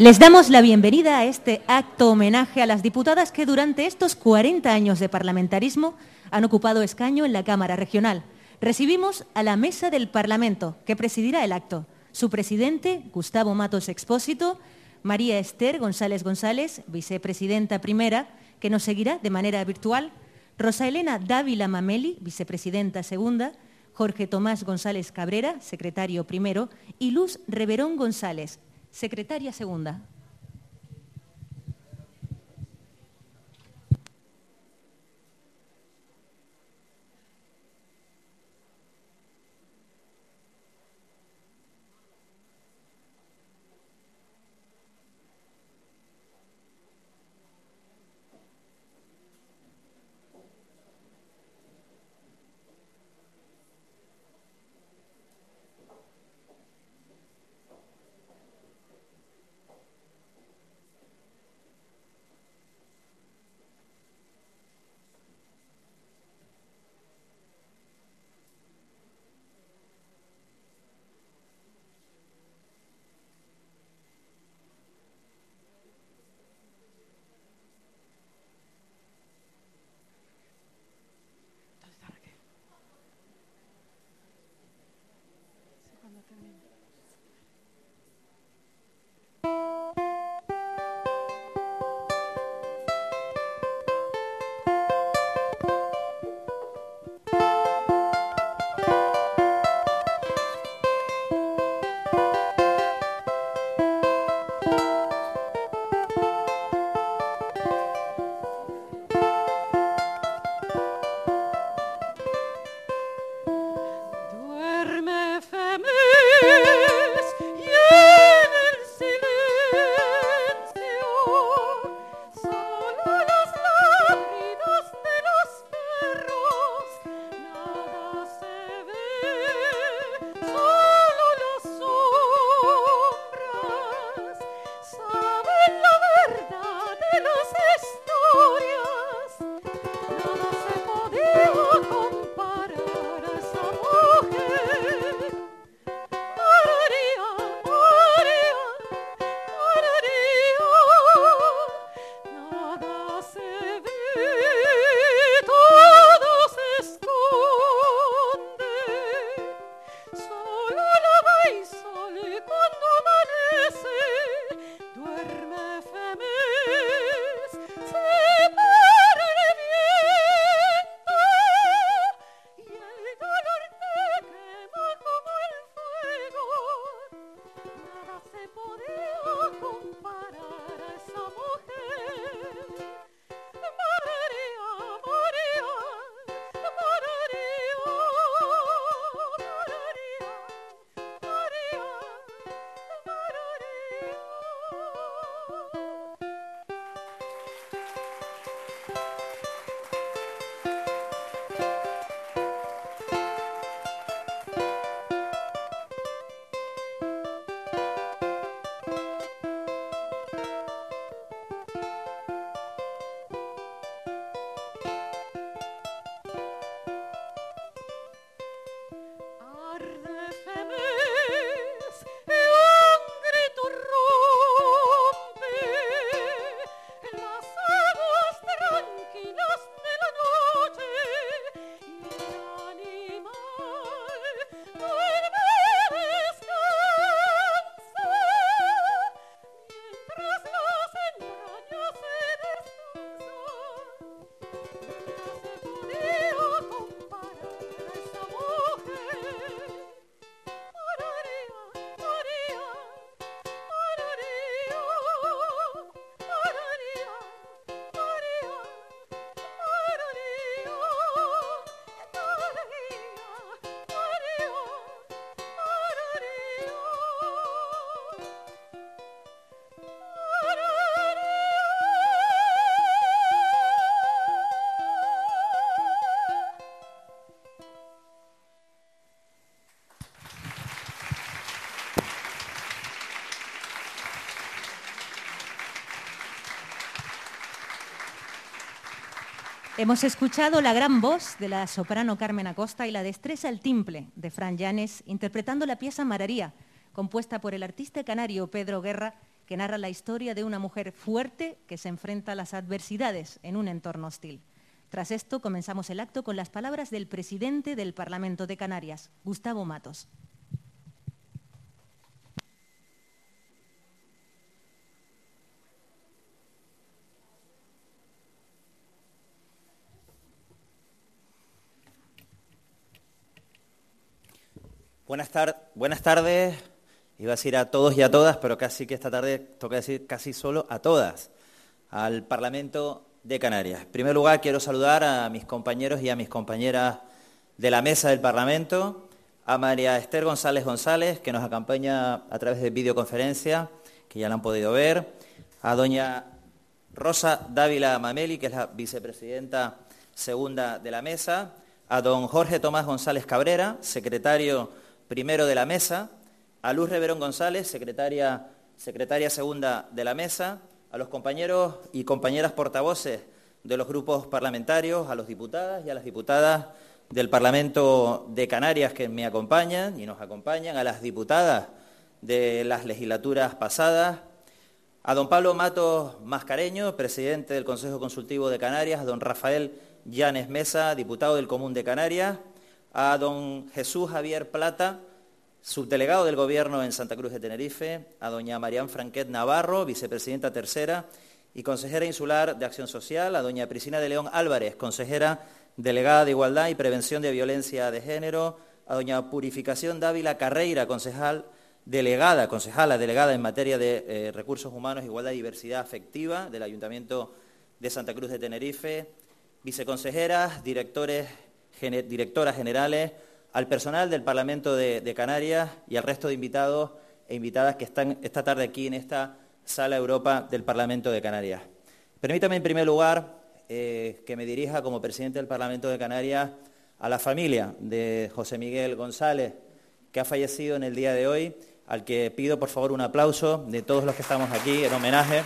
Les damos la bienvenida a este acto homenaje a las diputadas que durante estos 40 años de parlamentarismo han ocupado escaño en la Cámara Regional. Recibimos a la Mesa del Parlamento, que presidirá el acto. Su presidente, Gustavo Matos Expósito, María Esther González González, vicepresidenta primera, que nos seguirá de manera virtual, Rosa Elena Dávila Mameli, vicepresidenta segunda, Jorge Tomás González Cabrera, secretario primero, y Luz Reverón González, secretaria segunda. Hemos escuchado la gran voz de la soprano Carmen Acosta y la destreza al timple de Fran Llanes interpretando la pieza Mararía, compuesta por el artista canario Pedro Guerra que narra la historia de una mujer fuerte que se enfrenta a las adversidades en un entorno hostil. Tras esto, comenzamos el acto con las palabras del presidente del Parlamento de Canarias, Gustavo Matos. Buenas tardes, iba a decir a todos y a todas, pero casi que esta tarde toca decir casi solo a todas, al Parlamento de Canarias. En primer lugar, quiero saludar a mis compañeros y a mis compañeras de la mesa del Parlamento, a María Esther González González, que nos acompaña a través de videoconferencia, que ya la han podido ver, a doña Rosa Dávila Mameli, que es la vicepresidenta segunda de la mesa, a don Jorge Tomás González Cabrera, secretario primero de la mesa, a Luz Reverón González, secretaria segunda de la mesa, a los compañeros y compañeras portavoces de los grupos parlamentarios, a los diputadas y a las diputadas del Parlamento de Canarias que me acompañan y nos acompañan, a las diputadas de las legislaturas pasadas, a don Pablo Matos Mascareño, presidente del Consejo Consultivo de Canarias, a don Rafael Llanes Mesa, diputado del Común de Canarias, a don Jesús Javier Plata, subdelegado del Gobierno en Santa Cruz de Tenerife, a doña Marián Franquet Navarro, vicepresidenta tercera y consejera insular de Acción Social, a doña Priscila de León Álvarez, consejera delegada de Igualdad y Prevención de Violencia de Género, a doña Purificación Dávila Carreira, concejala delegada en materia de Recursos Humanos, Igualdad y Diversidad Afectiva del Ayuntamiento de Santa Cruz de Tenerife, viceconsejeras, directoras generales, al personal del Parlamento de Canarias y al resto de invitados e invitadas que están esta tarde aquí en esta Sala Europa del Parlamento de Canarias. Permítame, en primer lugar, que me dirija como presidente del Parlamento de Canarias a la familia de José Miguel González, que ha fallecido en el día de hoy, al que pido, por favor, un aplauso de todos los que estamos aquí en homenaje.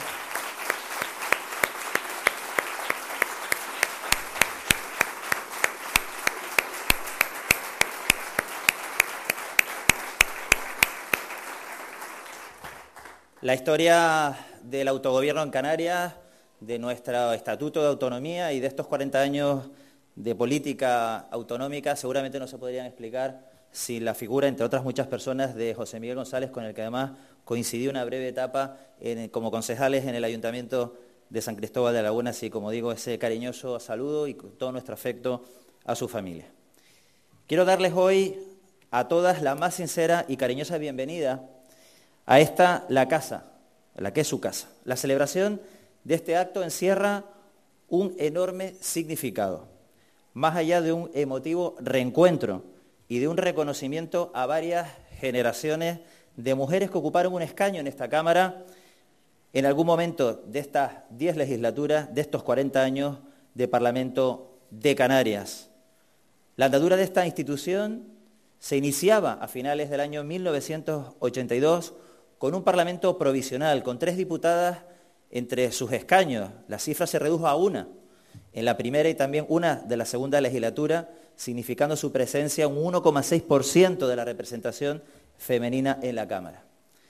La historia del autogobierno en Canarias, de nuestro Estatuto de Autonomía y de estos 40 años de política autonómica seguramente no se podrían explicar sin la figura, entre otras muchas personas, de José Miguel González, con el que además coincidió una breve etapa como concejales en el Ayuntamiento de San Cristóbal de la Laguna. Así, como digo, ese cariñoso saludo y todo nuestro afecto a su familia. Quiero darles hoy a todas la más sincera y cariñosa bienvenida a esta, la casa, la que es su casa. La celebración de este acto encierra un enorme significado, más allá de un emotivo reencuentro y de un reconocimiento a varias generaciones de mujeres que ocuparon un escaño en esta Cámara en algún momento de estas 10 legislaturas, de estos 40 años de Parlamento de Canarias. La andadura de esta institución se iniciaba a finales del año 1982 con un Parlamento provisional, con 3 diputadas entre sus escaños. La cifra se redujo a 1 en la primera y también 1 de la segunda legislatura, significando su presencia un 1,6% de la representación femenina en la Cámara.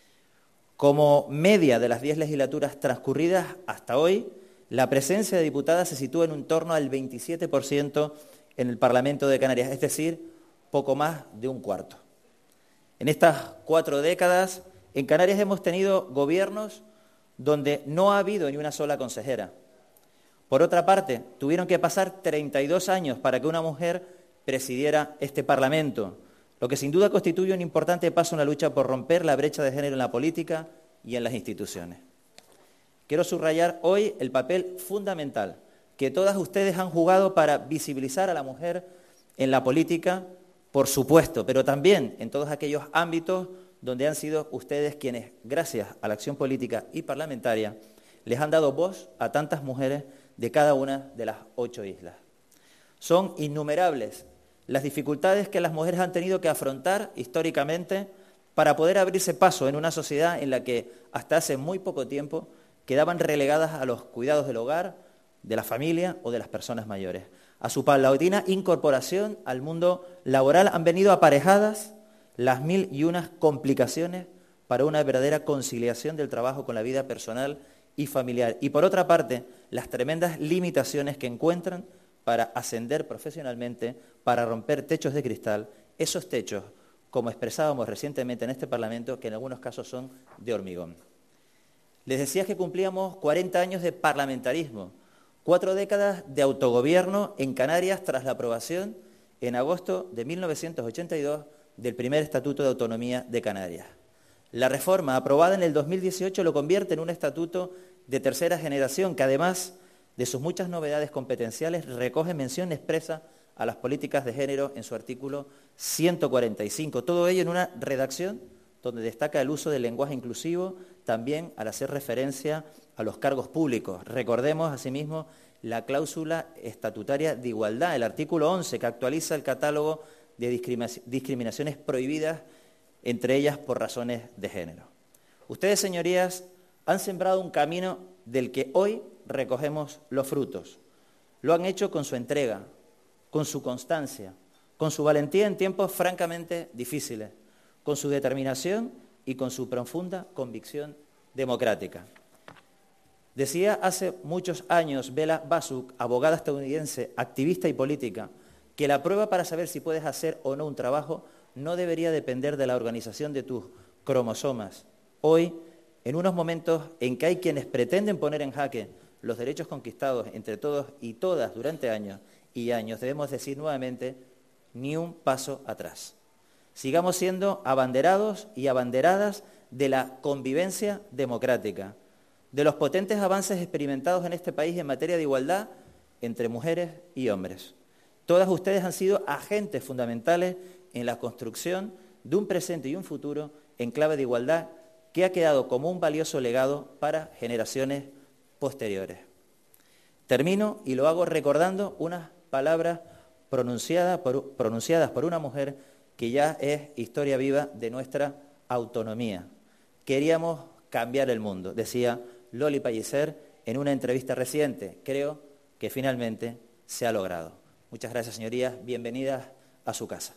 Como media de las 10 legislaturas transcurridas hasta hoy, la presencia de diputadas se sitúa en un torno al 27% en el Parlamento de Canarias, es decir, poco más de un cuarto. En estas 4 décadas, en Canarias hemos tenido gobiernos donde no ha habido ni una sola consejera. Por otra parte, tuvieron que pasar 32 años para que una mujer presidiera este Parlamento, lo que sin duda constituye un importante paso en la lucha por romper la brecha de género en la política y en las instituciones. Quiero subrayar hoy el papel fundamental que todas ustedes han jugado para visibilizar a la mujer en la política, por supuesto, pero también en todos aquellos ámbitos donde han sido ustedes quienes, gracias a la acción política y parlamentaria, les han dado voz a tantas mujeres de cada una de las 8 islas. Son innumerables las dificultades que las mujeres han tenido que afrontar históricamente para poder abrirse paso en una sociedad en la que hasta hace muy poco tiempo quedaban relegadas a los cuidados del hogar, de la familia o de las personas mayores. A su paulatina incorporación al mundo laboral han venido aparejadas las 1001 complicaciones para una verdadera conciliación del trabajo con la vida personal y familiar. Y por otra parte, las tremendas limitaciones que encuentran para ascender profesionalmente, para romper techos de cristal, esos techos, como expresábamos recientemente en este Parlamento, que en algunos casos son de hormigón. Les decía que cumplíamos 40 años de parlamentarismo, 4 décadas de autogobierno en Canarias tras la aprobación en agosto de 1982 del primer Estatuto de Autonomía de Canarias. La reforma aprobada en el 2018 lo convierte en un estatuto de tercera generación que, además de sus muchas novedades competenciales, recoge mención expresa a las políticas de género en su artículo 145. Todo ello en una redacción donde destaca el uso del lenguaje inclusivo, también al hacer referencia a los cargos públicos. Recordemos, asimismo, la cláusula estatutaria de igualdad, el artículo 11, que actualiza el catálogo de discriminaciones prohibidas, entre ellas por razones de género. Ustedes, señorías, han sembrado un camino del que hoy recogemos los frutos. Lo han hecho con su entrega, con su constancia, con su valentía en tiempos francamente difíciles, con su determinación y con su profunda convicción democrática. Decía hace muchos años Bella Bassuk, abogada estadounidense, activista y política, que la prueba para saber si puedes hacer o no un trabajo no debería depender de la organización de tus cromosomas. Hoy, en unos momentos en que hay quienes pretenden poner en jaque los derechos conquistados entre todos y todas durante años y años, debemos decir nuevamente, ni un paso atrás. Sigamos siendo abanderados y abanderadas de la convivencia democrática, de los potentes avances experimentados en este país en materia de igualdad entre mujeres y hombres. Todas ustedes han sido agentes fundamentales en la construcción de un presente y un futuro en clave de igualdad que ha quedado como un valioso legado para generaciones posteriores. Termino y lo hago recordando unas palabras pronunciadas por una mujer que ya es historia viva de nuestra autonomía. Queríamos cambiar el mundo, decía Loli Pellicer en una entrevista reciente. Creo que finalmente se ha logrado. Muchas gracias, señorías. Bienvenidas a su casa.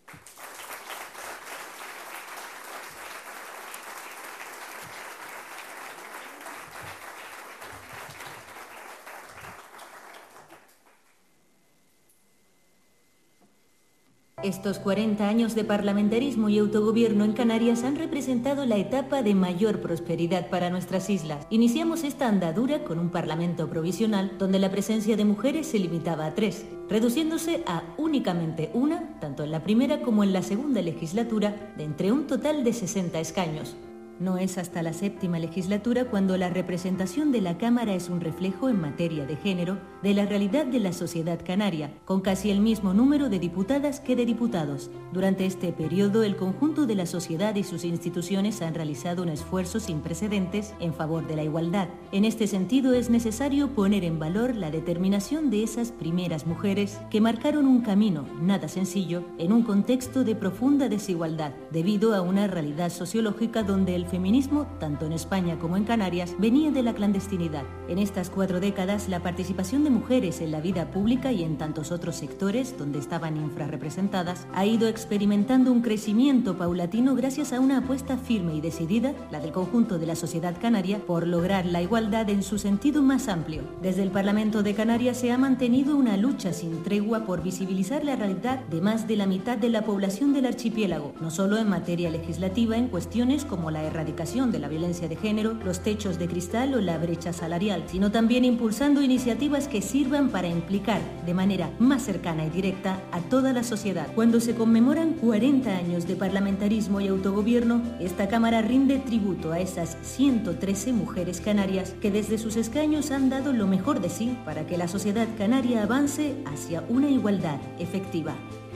Estos 40 años de parlamentarismo y autogobierno en Canarias han representado la etapa de mayor prosperidad para nuestras islas. Iniciamos esta andadura con un parlamento provisional donde la presencia de mujeres se limitaba a 3, reduciéndose a únicamente una, tanto en la primera como en la segunda legislatura, de entre un total de 60 escaños. No es hasta la 7ª legislatura cuando la representación de la Cámara es un reflejo en materia de género de la realidad de la sociedad canaria, con casi el mismo número de diputadas que de diputados. Durante este periodo, el conjunto de la sociedad y sus instituciones han realizado un esfuerzo sin precedentes en favor de la igualdad. En este sentido, es necesario poner en valor la determinación de esas primeras mujeres que marcaron un camino nada sencillo en un contexto de profunda desigualdad, debido a una realidad sociológica donde el feminismo, tanto en España como en Canarias, venía de la clandestinidad. En estas 4 décadas, la participación de mujeres en la vida pública y en tantos otros sectores donde estaban infrarrepresentadas ha ido experimentando un crecimiento paulatino gracias a una apuesta firme y decidida, la del conjunto de la sociedad canaria, por lograr la igualdad en su sentido más amplio. Desde el Parlamento de Canarias se ha mantenido una lucha sin tregua por visibilizar la realidad de más de la mitad de la población del archipiélago, no solo en materia legislativa en cuestiones como la erradicación de la violencia de género, los techos de cristal o la brecha salarial, sino también impulsando iniciativas que sirvan para implicar de manera más cercana y directa a toda la sociedad. Cuando se conmemoran 40 años de parlamentarismo y autogobierno, esta Cámara rinde tributo a esas 113 mujeres canarias que desde sus escaños han dado lo mejor de sí para que la sociedad canaria avance hacia una igualdad efectiva.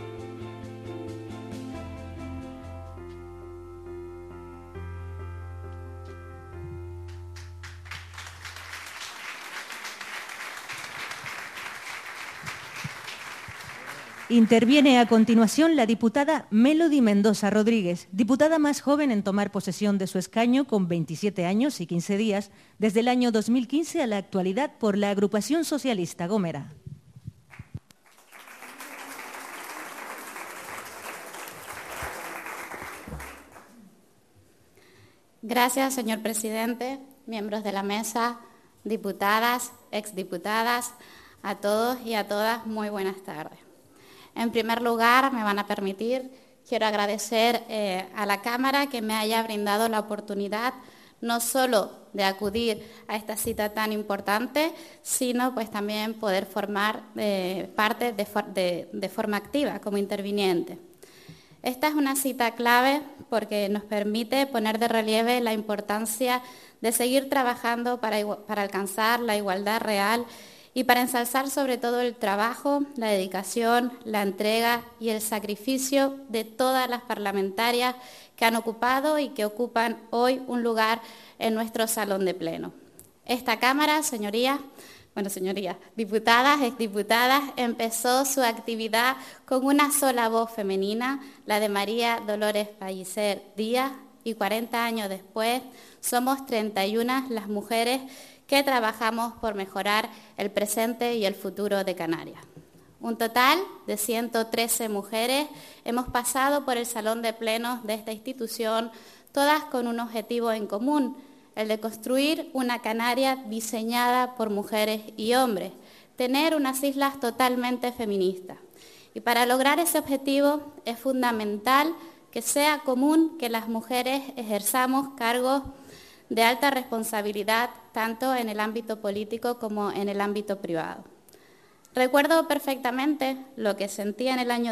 Interviene a continuación la diputada Melody Mendoza Rodríguez, diputada más joven en tomar posesión de su escaño con 27 años y 15 días, desde el año 2015 a la actualidad por la agrupación socialista Gómera. Gracias, señor presidente, miembros de la mesa, diputadas, exdiputadas, a todos y a todas, muy buenas tardes. En primer lugar, me van a permitir, quiero agradecer a la Cámara que me haya brindado la oportunidad no solo de acudir a esta cita tan importante, sino pues también poder formar parte de forma activa como interviniente. Esta es una cita clave porque nos permite poner de relieve la importancia de seguir trabajando para alcanzar la igualdad real y para ensalzar sobre todo el trabajo, la dedicación, la entrega y el sacrificio de todas las parlamentarias que han ocupado y que ocupan hoy un lugar en nuestro salón de pleno. Esta Cámara, señorías, diputadas, exdiputadas, empezó su actividad con una sola voz femenina, la de María Dolores Pellicer Díaz, y 40 años después somos 31 las mujeres que trabajamos por mejorar el presente y el futuro de Canarias. Un total de 113 mujeres hemos pasado por el salón de plenos de esta institución, todas con un objetivo en común, el de construir una Canarias diseñada por mujeres y hombres, tener unas islas totalmente feministas. Y para lograr ese objetivo es fundamental que sea común que las mujeres ejerzamos cargos de alta responsabilidad, tanto en el ámbito político como en el ámbito privado. Recuerdo perfectamente lo que sentía en el año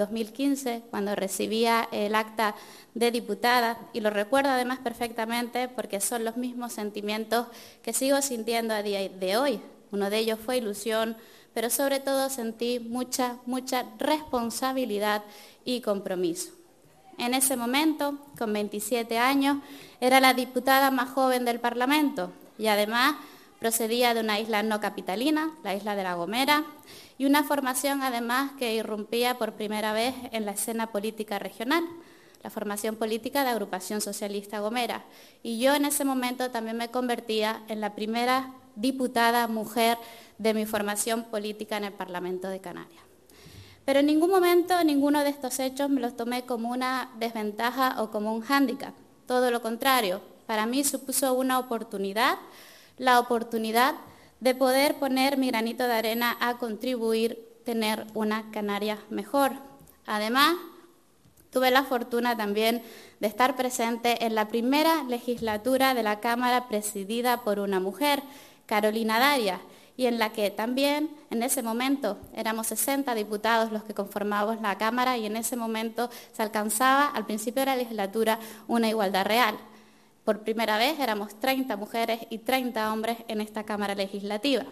2015 cuando recibía el acta de diputada, y lo recuerdo además perfectamente porque son los mismos sentimientos que sigo sintiendo a día de hoy. Uno de ellos fue ilusión, pero sobre todo sentí mucha responsabilidad y compromiso. En ese momento, con 27 años, era la diputada más joven del Parlamento y además procedía de una isla no capitalina, la isla de La Gomera, y una formación además que irrumpía por primera vez en la escena política regional, la formación política de Agrupación Socialista Gomera. Y yo en ese momento también me convertía en la primera diputada mujer de mi formación política en el Parlamento de Canarias. Pero en ningún momento, ninguno de estos hechos me los tomé como una desventaja o como un hándicap. Todo lo contrario, para mí supuso una oportunidad, la oportunidad de poder poner mi granito de arena a contribuir a tener una Canarias mejor. Además, tuve la fortuna también de estar presente en la primera legislatura de la Cámara presidida por una mujer, Carolina Darias, y en la que también en ese momento éramos 60 diputados los que conformábamos la Cámara y en ese momento se alcanzaba al principio de la legislatura una igualdad real. Por primera vez éramos 30 mujeres y 30 hombres en esta Cámara Legislativa.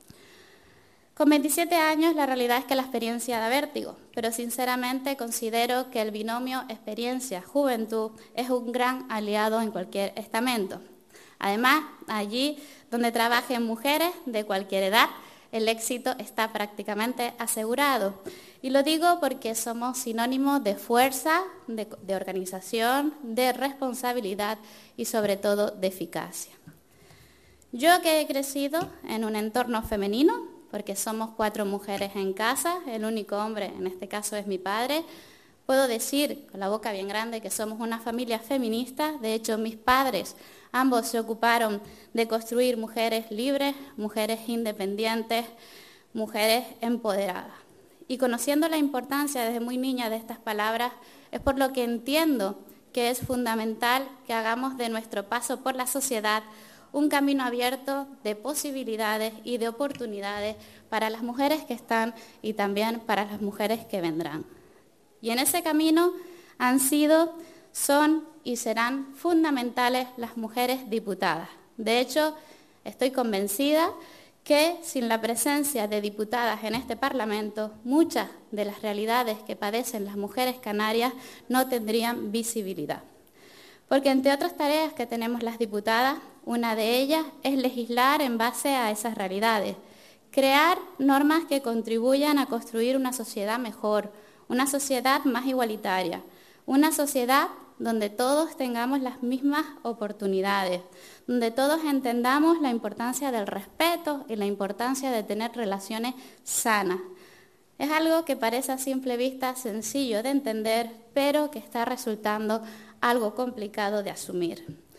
Con 27 años la realidad es que la experiencia da vértigo, pero sinceramente considero que el binomio experiencia-juventud es un gran aliado en cualquier estamento. Además, allí donde trabajen mujeres de cualquier edad, el éxito está prácticamente asegurado. Y lo digo porque somos sinónimos de fuerza, de organización, de responsabilidad y sobre todo de eficacia. Yo que he crecido en un entorno femenino, porque somos 4 mujeres en casa, el único hombre en este caso es mi padre, puedo decir con la boca bien grande que somos una familia feminista. De hecho, mis padres ambos se ocuparon de construir mujeres libres, mujeres independientes, mujeres empoderadas. Y conociendo la importancia desde muy niña de estas palabras, es por lo que entiendo que es fundamental que hagamos de nuestro paso por la sociedad un camino abierto de posibilidades y de oportunidades para las mujeres que están y también para las mujeres que vendrán. Y en ese camino han sido, son y serán fundamentales las mujeres diputadas. De hecho, estoy convencida que sin la presencia de diputadas en este Parlamento, muchas de las realidades que padecen las mujeres canarias no tendrían visibilidad. Porque entre otras tareas que tenemos las diputadas, una de ellas es legislar en base a esas realidades, crear normas que contribuyan a construir una sociedad mejor, una sociedad más igualitaria, una sociedad donde todos tengamos las mismas oportunidades, donde todos entendamos la importancia del respeto y la importancia de tener relaciones sanas. Es algo que parece a simple vista sencillo de entender, pero que está resultando algo complicado de asumir.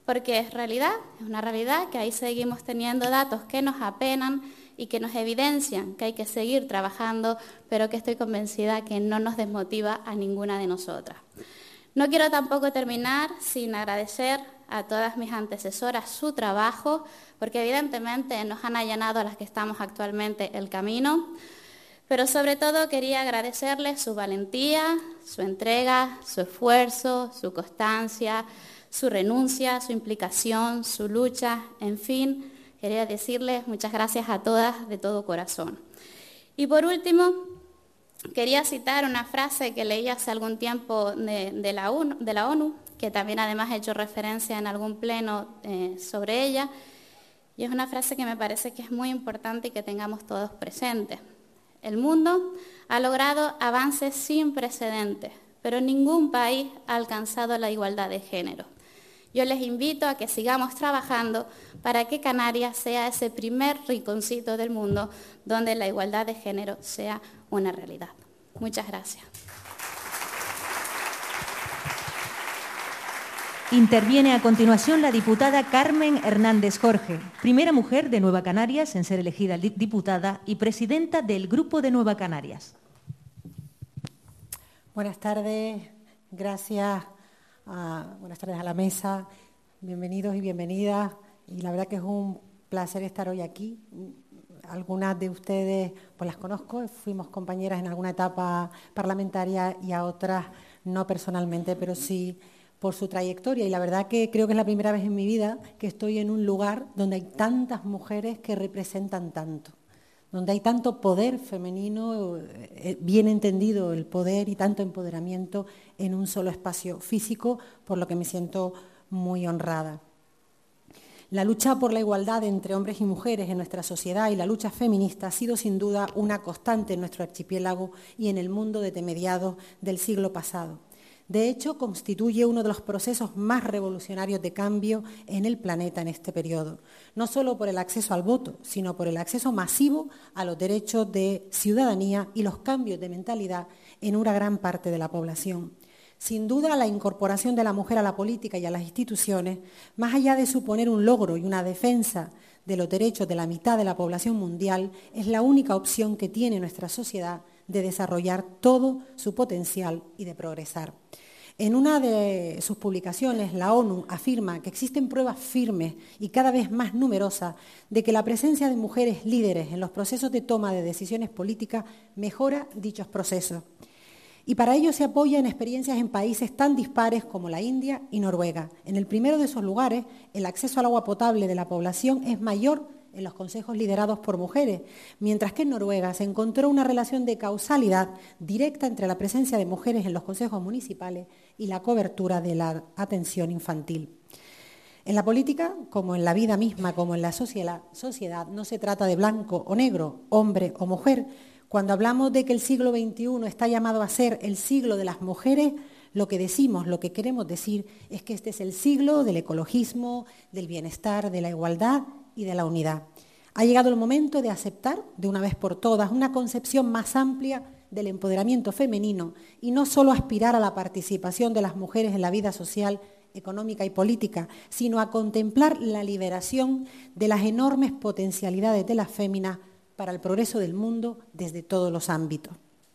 porque es una realidad que ahí seguimos teniendo datos que nos apenan y que nos evidencian que hay que seguir trabajando, pero que estoy convencida que no nos desmotiva a ninguna de nosotras. No quiero tampoco terminar sin agradecer a todas mis antecesoras su trabajo, porque evidentemente nos han allanado a las que estamos actualmente el camino, pero sobre todo quería agradecerles su valentía, su entrega, su esfuerzo, su constancia, su renuncia, su implicación, su lucha, en fin, quería decirles muchas gracias a todas de todo corazón. Y por último, quería citar una frase que leí hace algún tiempo de la ONU, que también además he hecho referencia en algún pleno sobre ella, y es una frase que me parece que es muy importante y que tengamos todos presentes. El mundo ha logrado avances sin precedentes, pero ningún país ha alcanzado la igualdad de género. Yo les invito a que sigamos trabajando para que Canarias sea ese primer rinconcito del mundo donde la igualdad de género sea una realidad. Muchas gracias. Interviene a continuación la diputada Carmen Hernández Jorge, primera mujer de Nueva Canarias en ser elegida diputada y presidenta del Grupo de Nueva Canarias. Buenas tardes, gracias. Buenas tardes a la mesa, bienvenidos y bienvenidas. Y la verdad que es un placer estar hoy aquí. Algunas de ustedes pues las conozco, fuimos compañeras en alguna etapa parlamentaria y a otras no personalmente, pero sí por su trayectoria. Y la verdad que creo que es la primera vez en mi vida que estoy en un lugar donde hay tantas mujeres que representan tanto, donde hay tanto poder femenino, bien entendido el poder y tanto empoderamiento en un solo espacio físico, por lo que me siento muy honrada. La lucha por la igualdad entre hombres y mujeres en nuestra sociedad y la lucha feminista ha sido sin duda una constante en nuestro archipiélago y en el mundo desde mediados del siglo pasado. De hecho, constituye uno de los procesos más revolucionarios de cambio en el planeta en este periodo, no solo por el acceso al voto, sino por el acceso masivo a los derechos de ciudadanía y los cambios de mentalidad en una gran parte de la población. Sin duda, la incorporación de la mujer a la política y a las instituciones, más allá de suponer un logro y una defensa de los derechos de la mitad de la población mundial, es la única opción que tiene nuestra sociedad de desarrollar todo su potencial y de progresar. En una de sus publicaciones, la ONU afirma que existen pruebas firmes y cada vez más numerosas de que la presencia de mujeres líderes en los procesos de toma de decisiones políticas mejora dichos procesos. Y para ello se apoya en experiencias en países tan dispares como la India y Noruega. En el primero de esos lugares, el acceso al agua potable de la población es mayor en los consejos liderados por mujeres, mientras que en Noruega se encontró una relación de causalidad directa entre la presencia de mujeres en los consejos municipales y la cobertura de la atención infantil. En la política, como en la vida misma, como en la sociedad, no se trata de blanco o negro, hombre o mujer. Cuando hablamos de que el siglo XXI está llamado a ser el siglo de las mujeres, lo que decimos, lo que queremos decir es que este es el siglo del ecologismo, del bienestar, de la igualdad y de la unidad. Ha llegado el momento de aceptar de una vez por todas una concepción más amplia del empoderamiento femenino y no solo aspirar a la participación de las mujeres en la vida social, económica y política, sino a contemplar la liberación de las enormes potencialidades de las féminas para el progreso del mundo desde todos los ámbitos.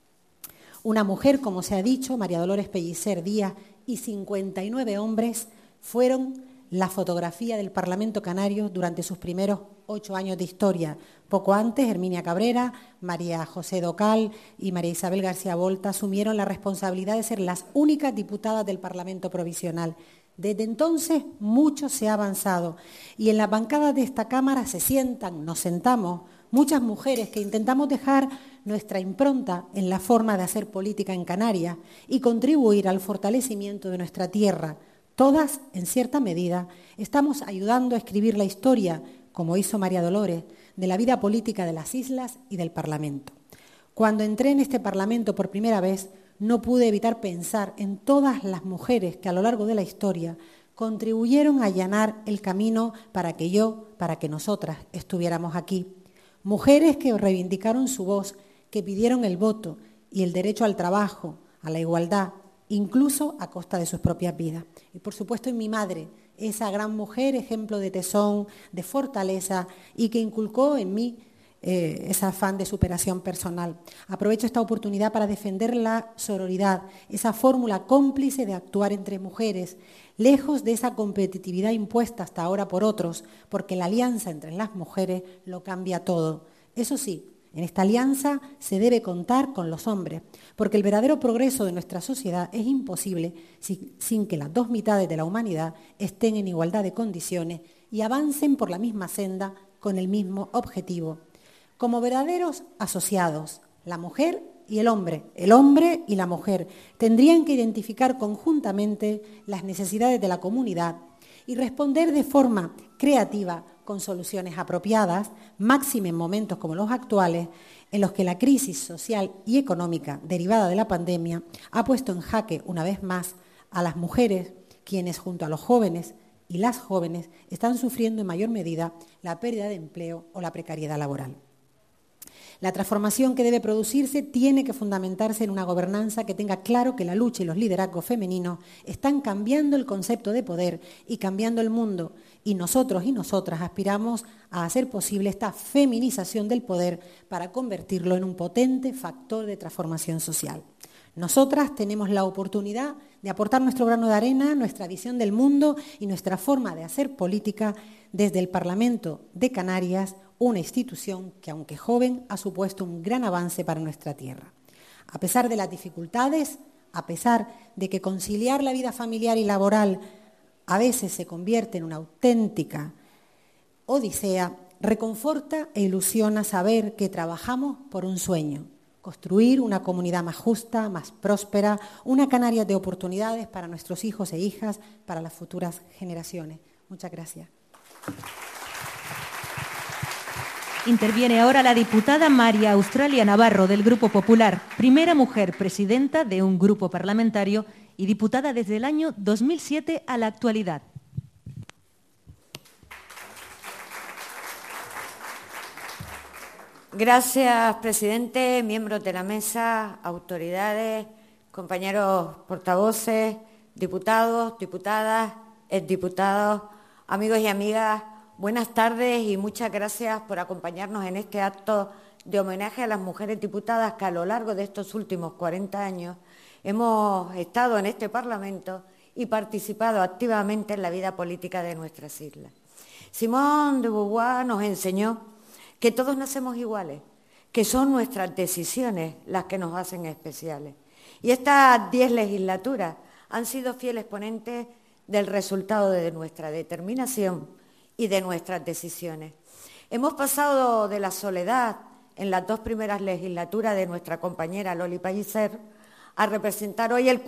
Una mujer, como se ha dicho, María Dolores Pellicer Díaz, y 59 hombres fueron la fotografía del Parlamento Canario durante sus primeros 8 años de historia. Poco antes, Herminia Cabrera, María José Docal y María Isabel García Volta asumieron la responsabilidad de ser las únicas diputadas del Parlamento Provisional. Desde entonces, mucho se ha avanzado y en las bancadas de esta Cámara nos sentamos, muchas mujeres que intentamos dejar nuestra impronta en la forma de hacer política en Canarias y contribuir al fortalecimiento de nuestra tierra. Todas, en cierta medida, estamos ayudando a escribir la historia, como hizo María Dolores, de la vida política de las islas y del Parlamento. Cuando entré en este Parlamento por primera vez, no pude evitar pensar en todas las mujeres que a lo largo de la historia contribuyeron a allanar el camino para que nosotras estuviéramos aquí. Mujeres que reivindicaron su voz, que pidieron el voto y el derecho al trabajo, a la igualdad, incluso a costa de sus propias vidas. Y por supuesto en mi madre, esa gran mujer, ejemplo de tesón, de fortaleza y que inculcó en mí ese afán de superación personal. Aprovecho esta oportunidad para defender la sororidad, esa fórmula cómplice de actuar entre mujeres, lejos de esa competitividad impuesta hasta ahora por otros, porque la alianza entre las mujeres lo cambia todo. Eso sí, en esta alianza se debe contar con los hombres, porque el verdadero progreso de nuestra sociedad es imposible sin que las dos mitades de la humanidad estén en igualdad de condiciones y avancen por la misma senda con el mismo objetivo. Como verdaderos asociados, la mujer y el hombre y la mujer, tendrían que identificar conjuntamente las necesidades de la comunidad y responder de forma creativa con soluciones apropiadas, máxime en momentos como los actuales, en los que la crisis social y económica derivada de la pandemia ha puesto en jaque una vez más a las mujeres, quienes junto a los jóvenes y las jóvenes están sufriendo en mayor medida la pérdida de empleo o la precariedad laboral. La transformación que debe producirse tiene que fundamentarse en una gobernanza que tenga claro que la lucha y los liderazgos femeninos están cambiando el concepto de poder y cambiando el mundo, y nosotros y nosotras aspiramos a hacer posible esta feminización del poder para convertirlo en un potente factor de transformación social. Nosotras tenemos la oportunidad de aportar nuestro grano de arena, nuestra visión del mundo y nuestra forma de hacer política desde el Parlamento de Canarias, una institución que, aunque joven, ha supuesto un gran avance para nuestra tierra. A pesar de las dificultades, a pesar de que conciliar la vida familiar y laboral a veces se convierte en una auténtica odisea, reconforta e ilusiona saber que trabajamos por un sueño: construir una comunidad más justa, más próspera, una Canarias de oportunidades para nuestros hijos e hijas, para las futuras generaciones. Muchas gracias. Interviene ahora la diputada María Australia Navarro, del Grupo Popular, primera mujer presidenta de un grupo parlamentario y diputada desde el año 2007 a la actualidad. Gracias, presidente, miembros de la mesa, autoridades, compañeros portavoces, diputados, diputadas, exdiputados, amigos y amigas. Buenas tardes y muchas gracias por acompañarnos en este acto de homenaje a las mujeres diputadas que a lo largo de estos últimos 40 años hemos estado en este Parlamento y participado activamente en la vida política de nuestras islas. Simone de Beauvoir nos enseñó que todos nacemos iguales, que son nuestras decisiones las que nos hacen especiales. Y estas 10 legislaturas han sido fieles ponentes del resultado de nuestra determinación y de nuestras decisiones. Hemos pasado de la soledad en las 2 primeras legislaturas de nuestra compañera Loli Pellicer a representar hoy el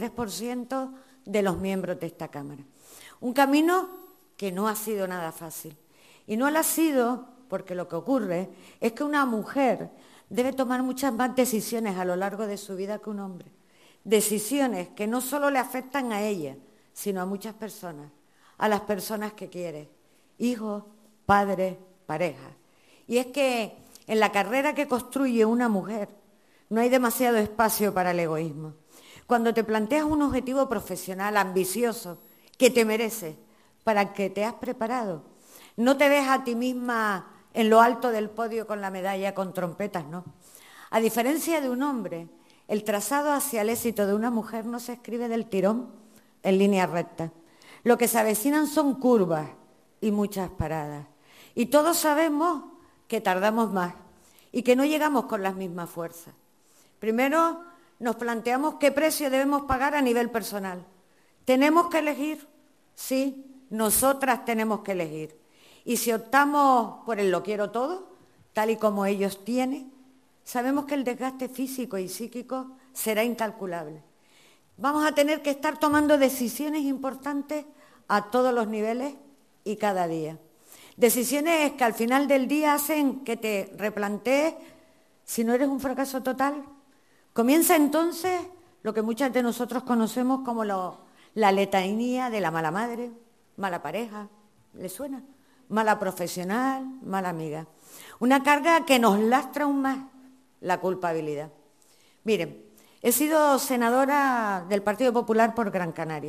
43% de los miembros de esta Cámara. Un camino que no ha sido nada fácil. Y no lo ha sido porque lo que ocurre es que una mujer debe tomar muchas más decisiones a lo largo de su vida que un hombre. Decisiones que no solo le afectan a ella, sino a muchas personas, a las personas que quiere. Hijos, padres, parejas. Y es que en la carrera que construye una mujer no hay demasiado espacio para el egoísmo. Cuando te planteas un objetivo profesional ambicioso que te mereces, para el que te has preparado, no te ves a ti misma en lo alto del podio con la medalla con trompetas, no. A diferencia de un hombre, el trazado hacia el éxito de una mujer no se escribe del tirón en línea recta. Lo que se avecinan son curvas y muchas paradas. Y todos sabemos que tardamos más y que no llegamos con las mismas fuerzas. Primero nos planteamos qué precio debemos pagar a nivel personal. ¿Tenemos que elegir? Sí, nosotras tenemos que elegir. Y si optamos por el lo quiero todo, tal y como ellos tienen, sabemos que el desgaste físico y psíquico será incalculable. Vamos a tener que estar tomando decisiones importantes a todos los niveles y cada día. Decisiones que al final del día hacen que te replantees si no eres un fracaso total. Comienza entonces lo que muchas de nosotros conocemos como la letanía de la mala madre, mala pareja, ¿le suena? Mala profesional, mala amiga. Una carga que nos lastra aún más, la culpabilidad. Miren, he sido senadora del Partido Popular por Gran Canaria.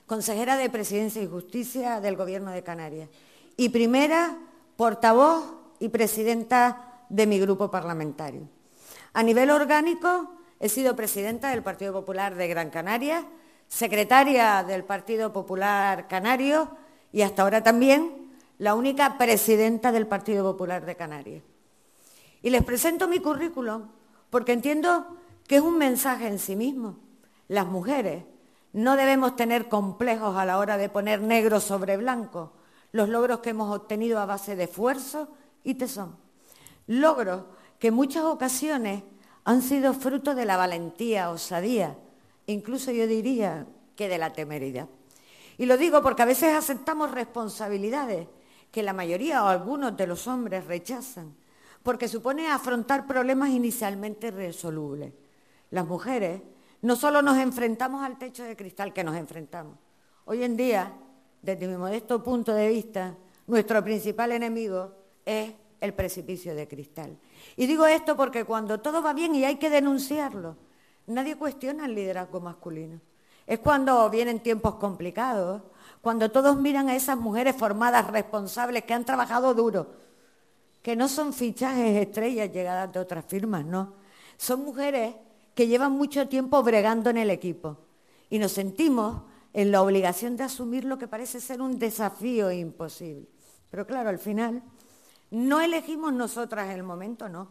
consejera de Presidencia y Justicia del Gobierno de Canarias y primera portavoz y presidenta de mi grupo parlamentario. A nivel orgánico, he sido presidenta del Partido Popular de Gran Canaria, secretaria del Partido Popular Canario y hasta ahora también la única presidenta del Partido Popular de Canarias. Y les presento mi currículum porque entiendo que es un mensaje en sí mismo. Las mujeres no debemos tener complejos a la hora de poner negro sobre blanco los logros que hemos obtenido a base de esfuerzo y tesón. Logros que en muchas ocasiones han sido fruto de la valentía, osadía, incluso yo diría que de la temeridad. Y lo digo porque a veces aceptamos responsabilidades que la mayoría o algunos de los hombres rechazan, porque supone afrontar problemas inicialmente irresolubles. Las mujeres no solo nos enfrentamos al techo de cristal que nos enfrentamos. Hoy en día, desde mi modesto punto de vista, nuestro principal enemigo es el precipicio de cristal. Y digo esto porque cuando todo va bien y hay que denunciarlo, nadie cuestiona el liderazgo masculino. Es cuando vienen tiempos complicados, cuando todos miran a esas mujeres formadas, responsables, que han trabajado duro, que no son fichajes estrellas llegadas de otras firmas, no. Son mujeres que llevan mucho tiempo bregando en el equipo y nos sentimos en la obligación de asumir lo que parece ser un desafío imposible. Pero claro, al final no elegimos nosotras el momento, no.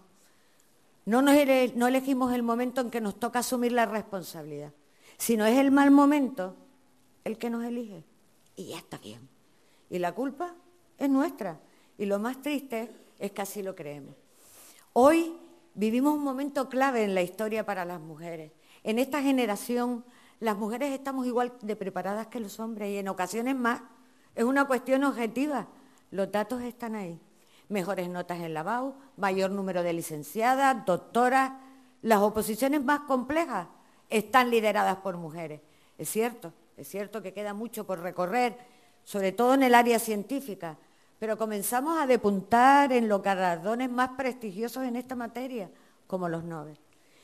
No elegimos el momento en que nos toca asumir la responsabilidad, sino es el mal momento el que nos elige. Y ya está bien. Y la culpa es nuestra. Y lo más triste es que así lo creemos. Hoy vivimos un momento clave en la historia para las mujeres. En esta generación, las mujeres estamos igual de preparadas que los hombres y en ocasiones más. Es una cuestión objetiva. Los datos están ahí. Mejores notas en la BAU, mayor número de licenciadas, doctoras. Las oposiciones más complejas están lideradas por mujeres. Es cierto que queda mucho por recorrer, sobre todo en el área científica, pero comenzamos a depuntar en los galardones más prestigiosos en esta materia, como los Nobel.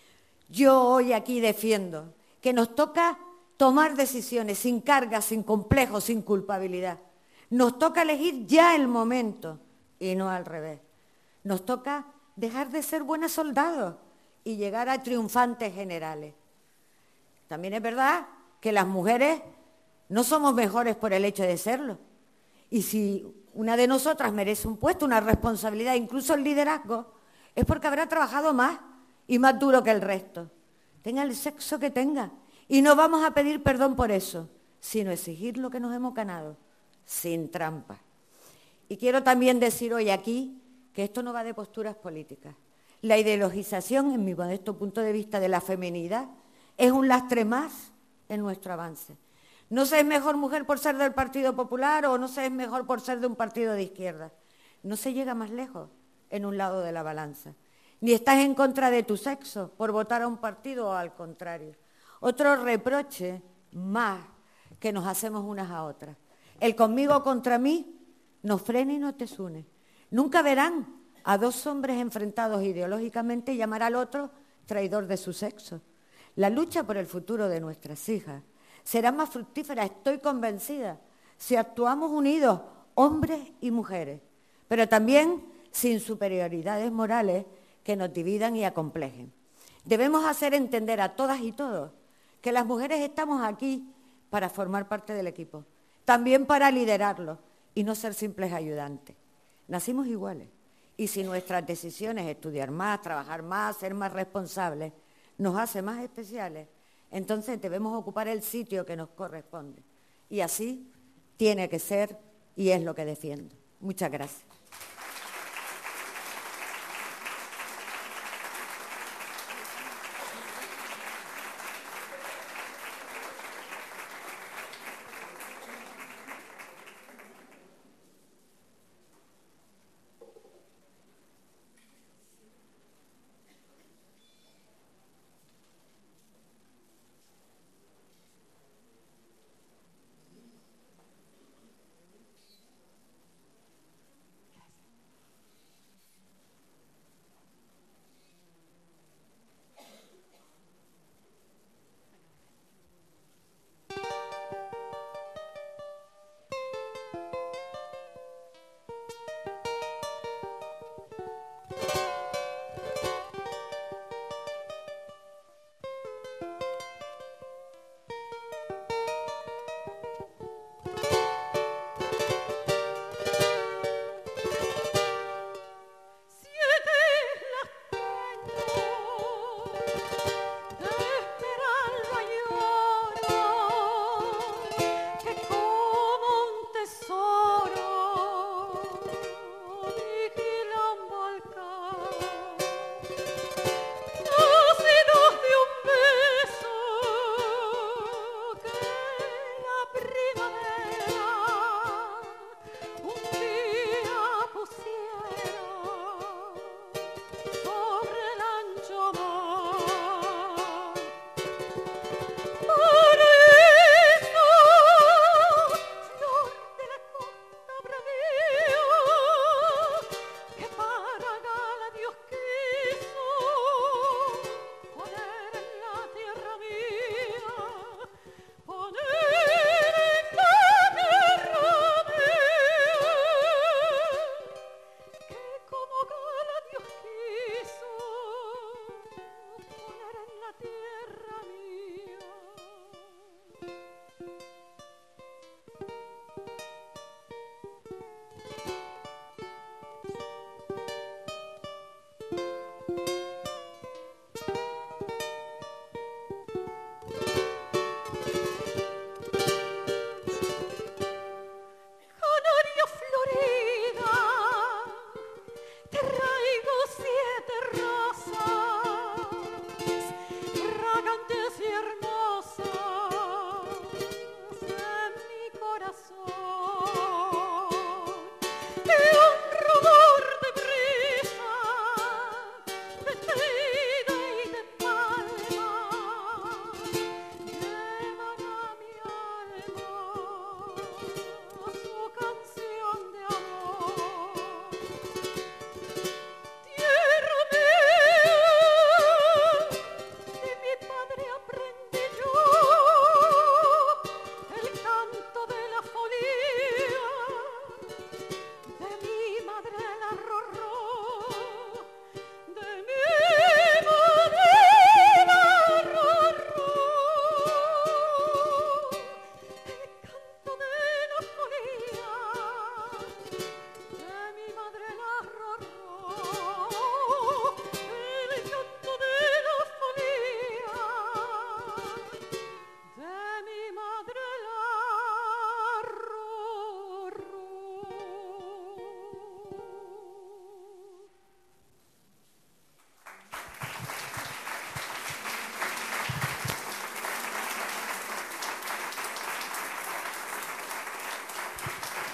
Yo hoy aquí defiendo que nos toca tomar decisiones sin carga, sin complejos, sin culpabilidad. Nos toca elegir ya el momento y no al revés. Nos toca dejar de ser buenos soldados y llegar a triunfantes generales. También es verdad que las mujeres no somos mejores por el hecho de serlo. Y si una de nosotras merece un puesto, una responsabilidad, incluso el liderazgo, es porque habrá trabajado más y más duro que el resto. Tenga el sexo que tenga. Y no vamos a pedir perdón por eso, sino exigir lo que nos hemos ganado, sin trampa. Y quiero también decir hoy aquí que esto no va de posturas políticas. La ideologización, en mi modesto punto de vista, de la feminidad, es un lastre más en nuestro avance. No se es mejor mujer por ser del Partido Popular o no se es mejor por ser de un partido de izquierda. No se llega más lejos en un lado de la balanza. Ni estás en contra de tu sexo por votar a un partido o al contrario. Otro reproche más que nos hacemos unas a otras. El conmigo contra mí nos frena y nos desune. Nunca verán a dos hombres enfrentados ideológicamente llamar al otro traidor de su sexo. La lucha por el futuro de nuestras hijas será más fructífera, estoy convencida, si actuamos unidos, hombres y mujeres, pero también sin superioridades morales que nos dividan y acomplejen. Debemos hacer entender a todas y todos que las mujeres estamos aquí para formar parte del equipo, también para liderarlo y no ser simples ayudantes. Nacimos iguales y si nuestras decisiones, estudiar más, trabajar más, ser más responsables, nos hace más especiales, entonces debemos ocupar el sitio que nos corresponde. Y así tiene que ser y es lo que defiendo. Muchas gracias.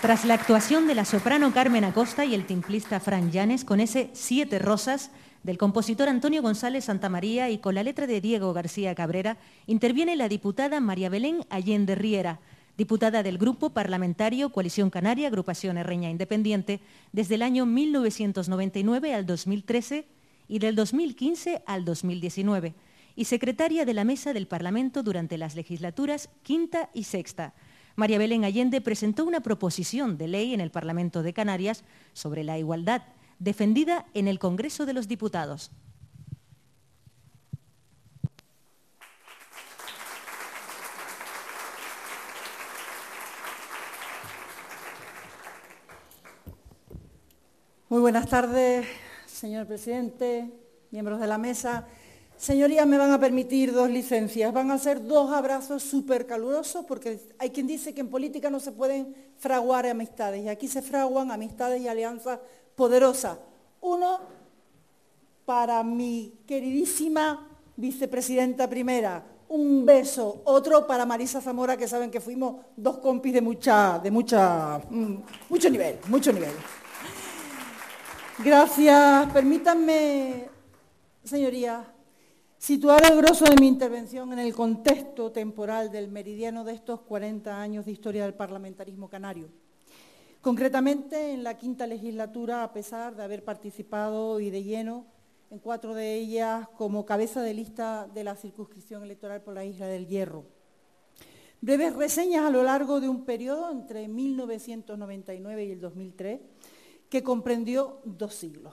Tras la actuación de la soprano Carmen Acosta y el timplista Fran Llanes con ese Siete Rosas del compositor Antonio González Santamaría y con la letra de Diego García Cabrera, interviene la diputada María Belén Allende Riera, diputada del Grupo Parlamentario Coalición Canaria, Agrupación Herreña Independiente, desde el año 1999 al 2013 y del 2015 al 2019, y secretaria de la Mesa del Parlamento durante las legislaturas quinta y sexta. María Belén Allende presentó una proposición de ley en el Parlamento de Canarias sobre la igualdad, defendida en el Congreso de los Diputados. Muy buenas tardes, señor presidente, miembros de la mesa. Señorías, me van a permitir 2 licencias. Van a ser 2 abrazos súper calurosos, porque hay quien dice que en política no se pueden fraguar amistades, y aquí se fraguan amistades y alianzas poderosas. Uno para mi queridísima vicepresidenta primera, un beso. Otro para Marisa Zamora, que saben que fuimos 2 compis de mucho nivel. Gracias. Permítanme, señorías, situar el grosso de mi intervención en el contexto temporal del meridiano de estos 40 años de historia del parlamentarismo canario. Concretamente, en la quinta legislatura, a pesar de haber participado y de lleno en 4 de ellas como cabeza de lista de la circunscripción electoral por la Isla del Hierro. Breves reseñas a lo largo de un periodo entre 1999 y el 2003 que comprendió 2 siglos.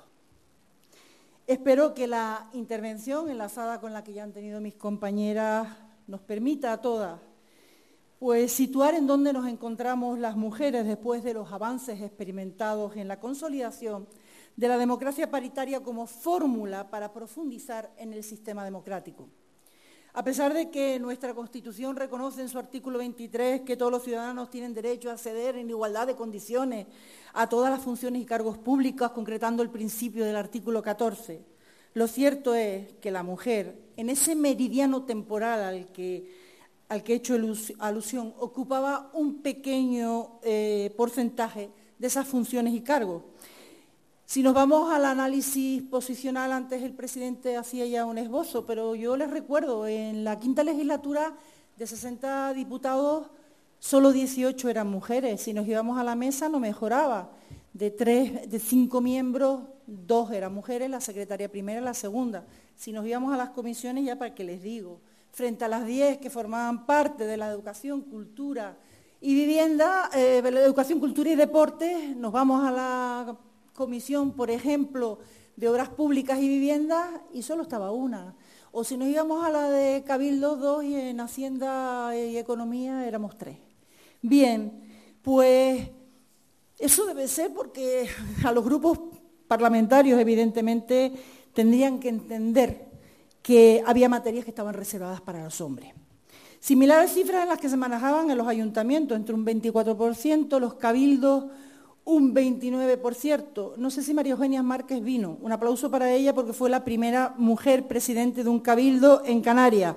Espero que la intervención enlazada con la que ya han tenido mis compañeras nos permita a todas pues situar en dónde nos encontramos las mujeres después de los avances experimentados en la consolidación de la democracia paritaria como fórmula para profundizar en el sistema democrático. A pesar de que nuestra Constitución reconoce en su artículo 23 que todos los ciudadanos tienen derecho a acceder en igualdad de condiciones a todas las funciones y cargos públicos, concretando el principio del artículo 14, lo cierto es que la mujer, en ese meridiano temporal al que he hecho alusión, ocupaba un pequeño porcentaje de esas funciones y cargos. Si nos vamos al análisis posicional, antes el presidente hacía ya un esbozo, pero yo les recuerdo, en la quinta legislatura de 60 diputados, solo 18 eran mujeres. Si nos íbamos a la mesa no mejoraba. De 5 miembros, 2 eran mujeres, la secretaria primera y la segunda. Si nos íbamos a las comisiones, ya para qué les digo, frente a las 10 que formaban parte de la educación, cultura y vivienda, la educación, cultura y deporte, nos vamos a la comisión, por ejemplo, de Obras Públicas y Viviendas, y solo estaba una. O si nos íbamos a la de Cabildo, 2, y en Hacienda y Economía éramos 3. Bien, pues eso debe ser porque a los grupos parlamentarios, evidentemente, tendrían que entender que había materias que estaban reservadas para los hombres. Similares cifras en las que se manejaban en los ayuntamientos, entre un 24%, los cabildos un 29%. No sé si María Eugenia Márquez vino. Un aplauso para ella porque fue la primera mujer presidente de un cabildo en Canarias.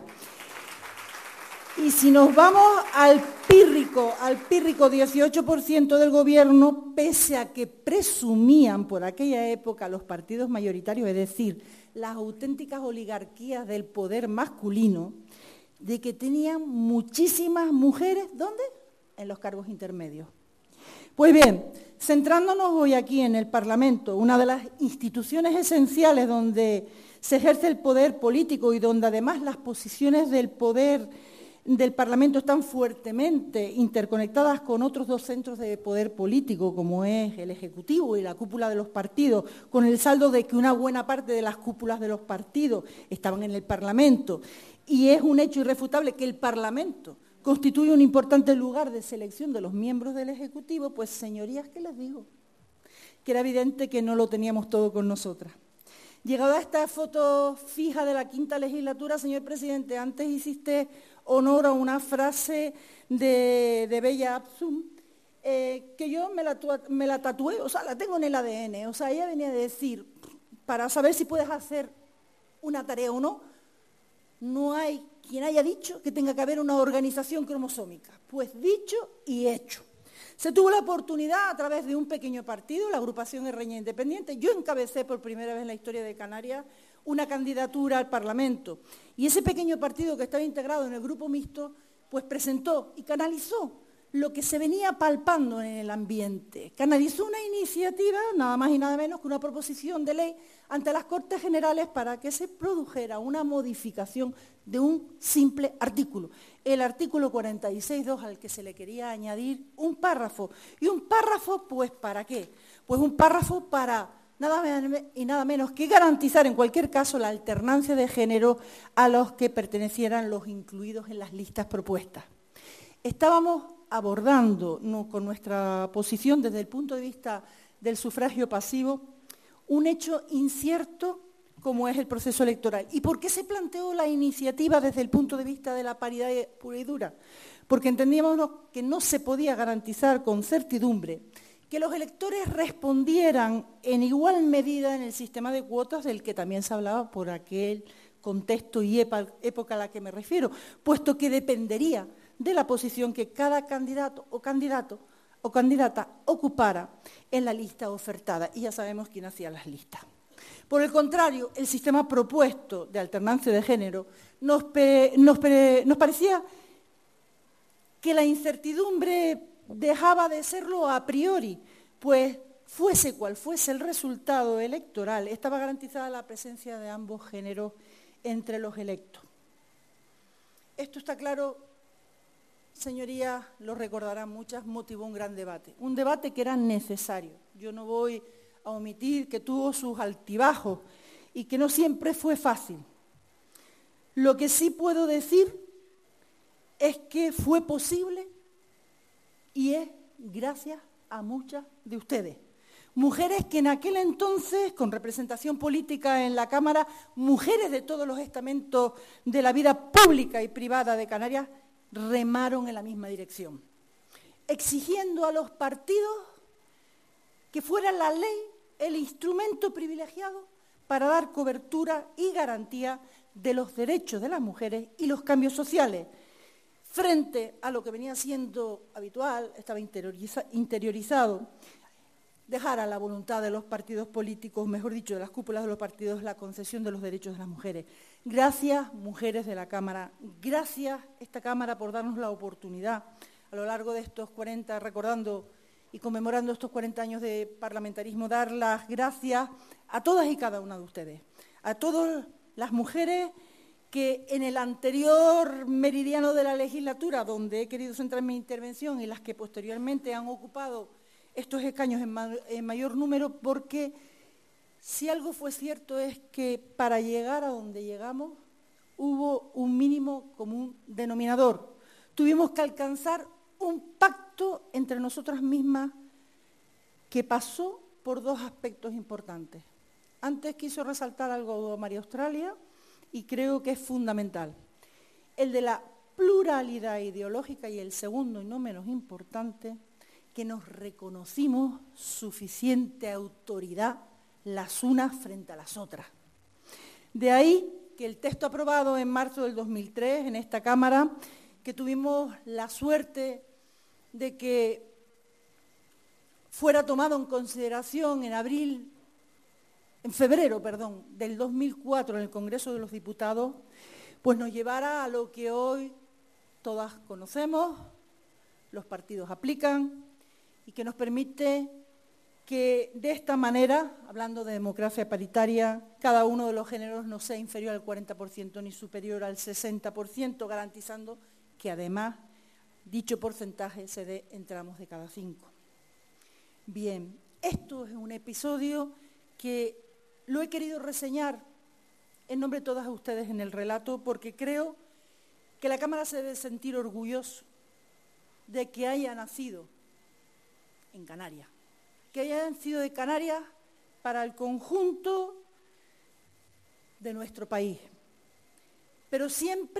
Y si nos vamos al pírrico 18% del gobierno, pese a que presumían por aquella época los partidos mayoritarios, es decir, las auténticas oligarquías del poder masculino, de que tenían muchísimas mujeres, ¿dónde? En los cargos intermedios. Pues bien, centrándonos hoy aquí en el Parlamento, una de las instituciones esenciales donde se ejerce el poder político y donde además las posiciones del poder del Parlamento están fuertemente interconectadas con otros 2 centros de poder político, como es el Ejecutivo y la cúpula de los partidos, con el saldo de que una buena parte de las cúpulas de los partidos estaban en el Parlamento. Y es un hecho irrefutable que el Parlamento constituye un importante lugar de selección de los miembros del Ejecutivo. Pues, señorías, ¿qué les digo? Que era evidente que no lo teníamos todo con nosotras. Llegada a esta foto fija de la quinta legislatura, señor presidente, antes hiciste honor a una frase de Bella Abzum, que yo me la tatué, o sea, la tengo en el ADN. O sea, ella venía a decir, para saber si puedes hacer una tarea o no, no hay quien haya dicho que tenga que haber una organización cromosómica. Pues dicho y hecho. Se tuvo la oportunidad a través de un pequeño partido, la agrupación Erreña Independiente. Yo encabecé por primera vez en la historia de Canarias una candidatura al Parlamento. Y ese pequeño partido que estaba integrado en el grupo mixto, pues presentó y canalizó lo que se venía palpando en el ambiente. Canalizó una iniciativa, nada más y nada menos que una proposición de ley ante las Cortes Generales para que se produjera una modificación de un simple artículo, el artículo 46.2, al que se le quería añadir un párrafo. ¿Y un párrafo, pues, para qué? Pues un párrafo para nada y nada menos que garantizar en cualquier caso la alternancia de género a los que pertenecieran los incluidos en las listas propuestas. Estábamos abordando con nuestra posición desde el punto de vista del sufragio pasivo un hecho incierto como es el proceso electoral. ¿Y por qué se planteó la iniciativa desde el punto de vista de la paridad pura y dura? Porque entendíamos que no se podía garantizar con certidumbre que los electores respondieran en igual medida en el sistema de cuotas del que también se hablaba por aquel contexto y época a la que me refiero, puesto que dependería de la posición que cada candidato o candidata ocupara en la lista ofertada. Y ya sabemos quién hacía las listas. Por el contrario, el sistema propuesto de alternancia de género nos parecía que la incertidumbre dejaba de serlo a priori, pues fuese cual fuese el resultado electoral, estaba garantizada la presencia de ambos géneros entre los electos. Esto está claro, señorías, lo recordarán muchas, motivó un gran debate. Un debate que era necesario. Yo no voy a omitir que tuvo sus altibajos y que no siempre fue fácil. Lo que sí puedo decir es que fue posible y es gracias a muchas de ustedes. Mujeres que en aquel entonces, con representación política en la Cámara, mujeres de todos los estamentos de la vida pública y privada de Canarias, remaron en la misma dirección, exigiendo a los partidos que fuera la ley el instrumento privilegiado para dar cobertura y garantía de los derechos de las mujeres y los cambios sociales, frente a lo que venía siendo habitual, estaba interiorizado, dejar a la voluntad de los partidos políticos, mejor dicho, de las cúpulas de los partidos, la concesión de los derechos de las mujeres. Gracias, mujeres de la Cámara, gracias esta Cámara por darnos la oportunidad a lo largo de estos 40, recordando y conmemorando estos 40 años de parlamentarismo, dar las gracias a todas y cada una de ustedes, a todas las mujeres que en el anterior meridiano de la legislatura, donde he querido centrar mi intervención, y las que posteriormente han ocupado estos escaños en mayor número, porque si algo fue cierto es que para llegar a donde llegamos hubo un mínimo común denominador. Tuvimos que alcanzar un pacto entre nosotras mismas que pasó por dos aspectos importantes. Antes quiso resaltar algo María Australia y creo que es fundamental. El de la pluralidad ideológica y el segundo, y no menos importante, que nos reconocimos suficiente autoridad las unas frente a las otras. De ahí que el texto aprobado en marzo del 2003 en esta Cámara, que tuvimos la suerte de que fuera tomado en consideración en febrero del 2004 en el Congreso de los Diputados, pues nos llevara a lo que hoy todas conocemos, los partidos aplican, y que nos permite que de esta manera, hablando de democracia paritaria, cada uno de los géneros no sea inferior al 40% ni superior al 60%, garantizando que además dicho porcentaje se dé en tramos de cada 5. Bien, esto es un episodio que lo he querido reseñar en nombre de todas ustedes en el relato, porque creo que la Cámara se debe sentir orgulloso de que haya nacido en Canarias, que hayan sido de Canarias para el conjunto de nuestro país. Pero siempre,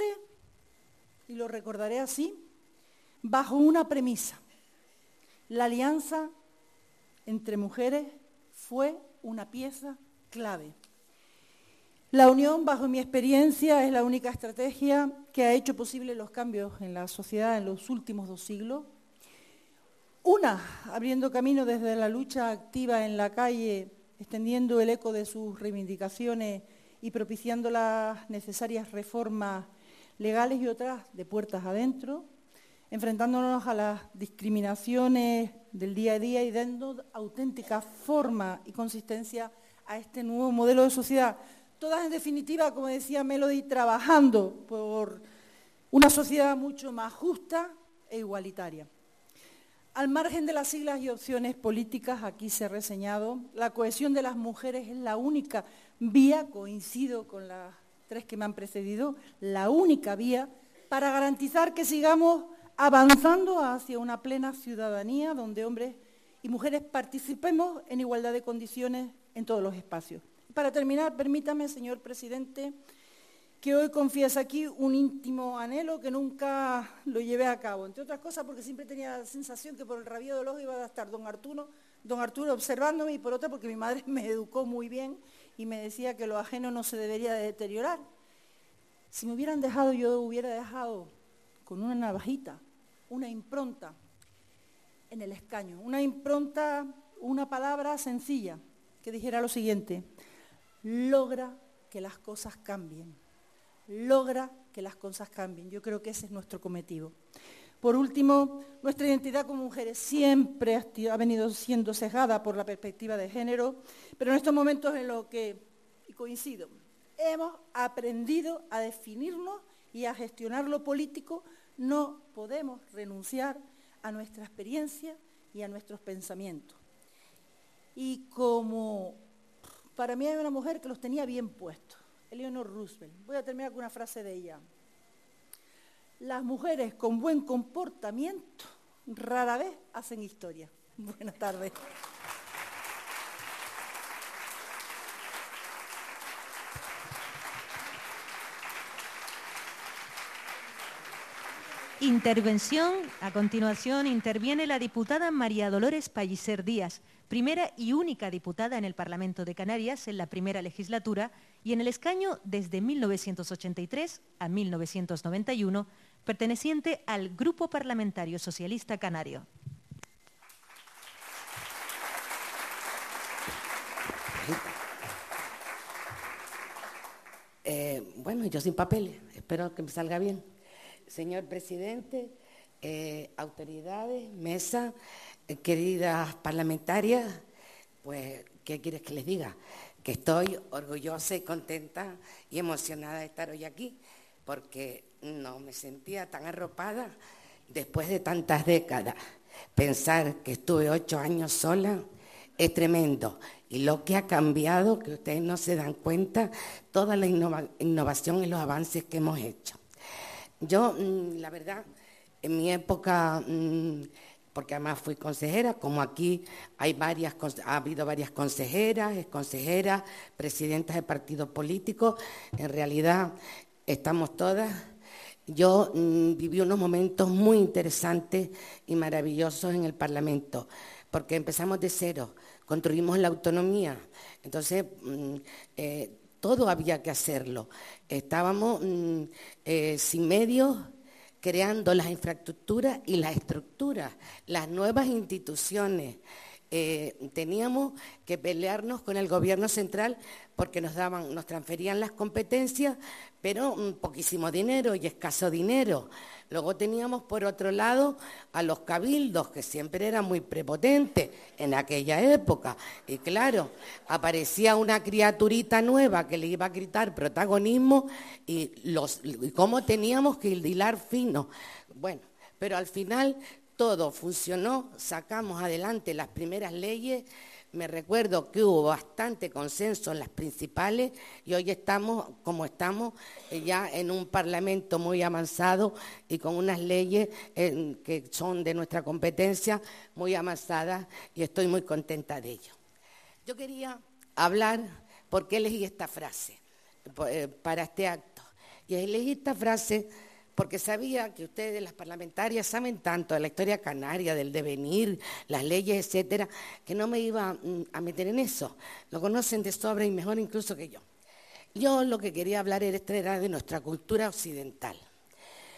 y lo recordaré así, bajo una premisa: la alianza entre mujeres fue una pieza clave. La unión, bajo mi experiencia, es la única estrategia que ha hecho posible los cambios en la sociedad en los últimos 2 siglos. Una, abriendo camino desde la lucha activa en la calle, extendiendo el eco de sus reivindicaciones y propiciando las necesarias reformas legales, y otras de puertas adentro, enfrentándonos a las discriminaciones del día a día y dando auténtica forma y consistencia a este nuevo modelo de sociedad. Todas, en definitiva, como decía Melody, trabajando por una sociedad mucho más justa e igualitaria. Al margen de las siglas y opciones políticas, aquí se ha reseñado, la cohesión de las mujeres es la única vía, coincido con las tres que me han precedido, la única vía para garantizar que sigamos avanzando hacia una plena ciudadanía donde hombres y mujeres participemos en igualdad de condiciones en todos los espacios. Para terminar, permítame, señor presidente, que hoy confiese aquí un íntimo anhelo que nunca lo llevé a cabo, entre otras cosas porque siempre tenía la sensación que por el rabillo del ojo iba a estar don Arturo observándome, y por otra porque mi madre me educó muy bien y me decía que lo ajeno no se debería de deteriorar. Si me hubieran dejado, yo hubiera dejado con una navajita, una impronta en el escaño, una impronta, una palabra sencilla que dijera lo siguiente: logra que las cosas cambien, logra que las cosas cambien. Yo creo que ese es nuestro cometido. Por último, nuestra identidad como mujeres siempre ha venido siendo sesgada por la perspectiva de género, pero en estos momentos en los que, y coincido, hemos aprendido a definirnos y a gestionar lo político, no podemos renunciar a nuestra experiencia y a nuestros pensamientos. Y como para mí hay una mujer que los tenía bien puestos, Eleanor Roosevelt, voy a terminar con una frase de ella: las mujeres con buen comportamiento rara vez hacen historia. Buenas tardes. Intervención. A continuación interviene la diputada María Dolores Pellicer Díaz, primera y única diputada en el Parlamento de Canarias en la primera legislatura y en el escaño desde 1983 a 1991, perteneciente al Grupo Parlamentario Socialista Canario. Bueno, yo sin papeles, espero que me salga bien. Señor presidente, autoridades, mesa, queridas parlamentarias, pues, ¿qué quieres que les diga? Que estoy orgullosa y contenta y emocionada de estar hoy aquí, porque no me sentía tan arropada después de tantas décadas. Pensar que estuve 8 años sola es tremendo. Y lo que ha cambiado, que ustedes no se dan cuenta, toda la innovación y los avances que hemos hecho. Yo, la verdad, en mi época, porque además fui consejera, como aquí ha habido varias consejeras, exconsejeras, presidentas de partidos políticos, en realidad estamos todas. Yo viví unos momentos muy interesantes y maravillosos en el Parlamento, porque empezamos de cero, construimos la autonomía, entonces todo había que hacerlo. Estábamos sin medios, creando las infraestructuras y las estructuras, las nuevas instituciones. Teníamos que pelearnos con el gobierno central porque nos transferían las competencias, pero poquísimo dinero y escaso dinero. Luego teníamos por otro lado a los cabildos, que siempre eran muy prepotentes en aquella época. Y claro, aparecía una criaturita nueva que le iba a gritar protagonismo y cómo teníamos que hilar fino. Bueno, pero al final todo funcionó, sacamos adelante las primeras leyes. Me recuerdo que hubo bastante consenso en las principales y hoy estamos, como estamos, ya en un Parlamento muy avanzado y con unas leyes que son de nuestra competencia muy avanzadas, y estoy muy contenta de ello. Yo quería hablar por qué elegí esta frase para este acto. Y elegí esta frase porque sabía que ustedes, las parlamentarias, saben tanto de la historia canaria, del devenir, las leyes, etcétera, que no me iba a meter en eso. Lo conocen de sobra y mejor incluso que yo. Yo lo que quería hablar era de nuestra cultura occidental,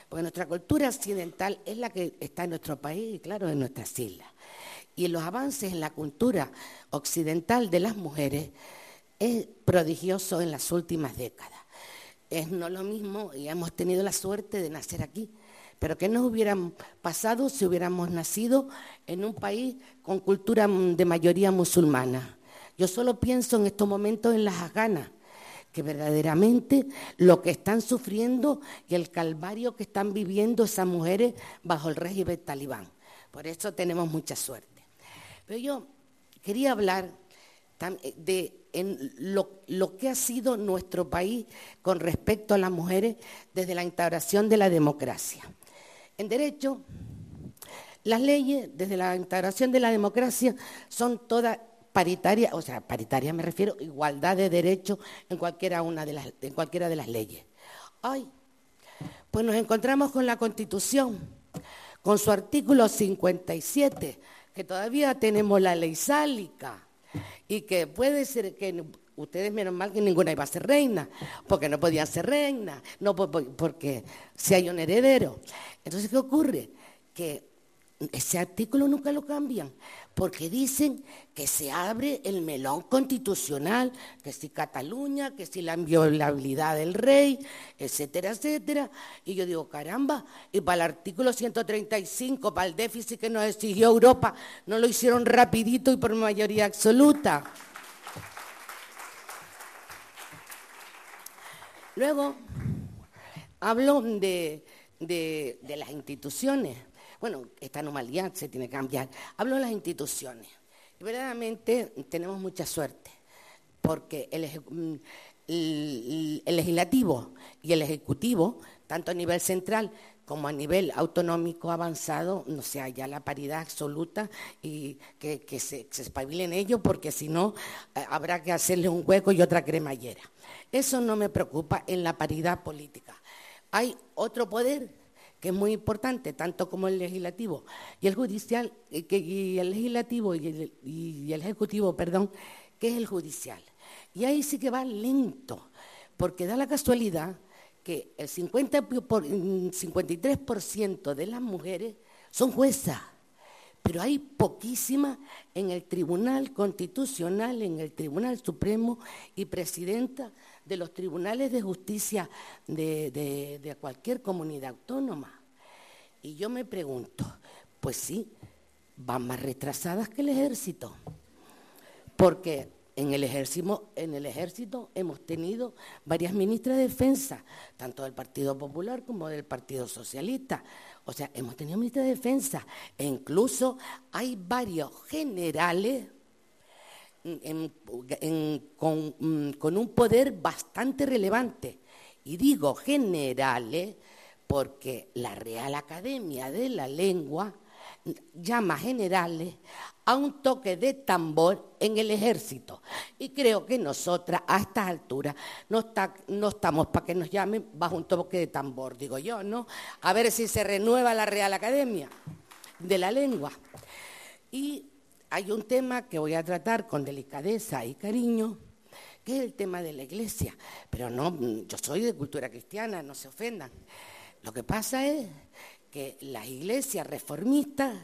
porque nuestra cultura occidental es la que está en nuestro país y, claro, en nuestras islas. Y los avances en la cultura occidental de las mujeres es prodigioso en las últimas décadas. Es no lo mismo, y hemos tenido la suerte de nacer aquí, pero ¿qué nos hubiera pasado si hubiéramos nacido en un país con cultura de mayoría musulmana? Yo solo pienso en estos momentos en las afganas, que verdaderamente lo que están sufriendo y el calvario que están viviendo esas mujeres bajo el régimen talibán. Por eso tenemos mucha suerte. Pero yo quería hablar de lo que ha sido nuestro país con respecto a las mujeres desde la instauración de la democracia. En derecho, las leyes desde la instauración de la democracia son todas paritarias, o sea, paritarias me refiero, igualdad de derechos en cualquiera de las leyes. Ay, pues nos encontramos con la Constitución, con su artículo 57, que todavía tenemos la ley sálica, y que puede ser que ustedes, menos mal que ninguna iba a ser reina, porque no podían ser reinas, no, porque si hay un heredero. Entonces, ¿qué ocurre? Que ese artículo nunca lo cambian, porque dicen que se abre el melón constitucional, que si Cataluña, que si la inviolabilidad del rey, etcétera, etcétera. Y yo digo, caramba, y para el artículo 135, para el déficit que nos exigió Europa, no lo hicieron rapidito y por mayoría absoluta. Luego, hablo de las instituciones. Bueno, esta anomalía se tiene que cambiar. Hablo de las instituciones. Y verdaderamente tenemos mucha suerte, porque el legislativo y el ejecutivo, tanto a nivel central como a nivel autonómico avanzado, no sea ya la paridad absoluta y que se espabilen ellos, porque si no habrá que hacerle un hueco y otra cremallera. Eso no me preocupa en la paridad política. Hay otro poder que es muy importante, tanto como el legislativo y el judicial, y el legislativo y el ejecutivo, perdón, que es el judicial. Y ahí sí que va lento, porque da la casualidad que el 53% de las mujeres son juezas, pero hay poquísimas en el Tribunal Constitucional, en el Tribunal Supremo y presidenta de los tribunales de justicia de cualquier comunidad autónoma. Y yo me pregunto, pues sí, van más retrasadas que el ejército, porque en el ejército hemos tenido varias ministras de defensa, tanto del Partido Popular como del Partido Socialista. O sea, hemos tenido ministras de defensa e incluso hay varios generales con un poder bastante relevante. Y digo generales porque la Real Academia de la Lengua llama generales a un toque de tambor en el ejército. Y creo que nosotras a estas alturas no estamos para que nos llamen bajo un toque de tambor, digo yo, ¿no? A ver si se renueva la Real Academia de la Lengua. Y hay un tema que voy a tratar con delicadeza y cariño, que es el tema de la Iglesia. Pero no, yo soy de cultura cristiana, no se ofendan. Lo que pasa es que las iglesias reformistas,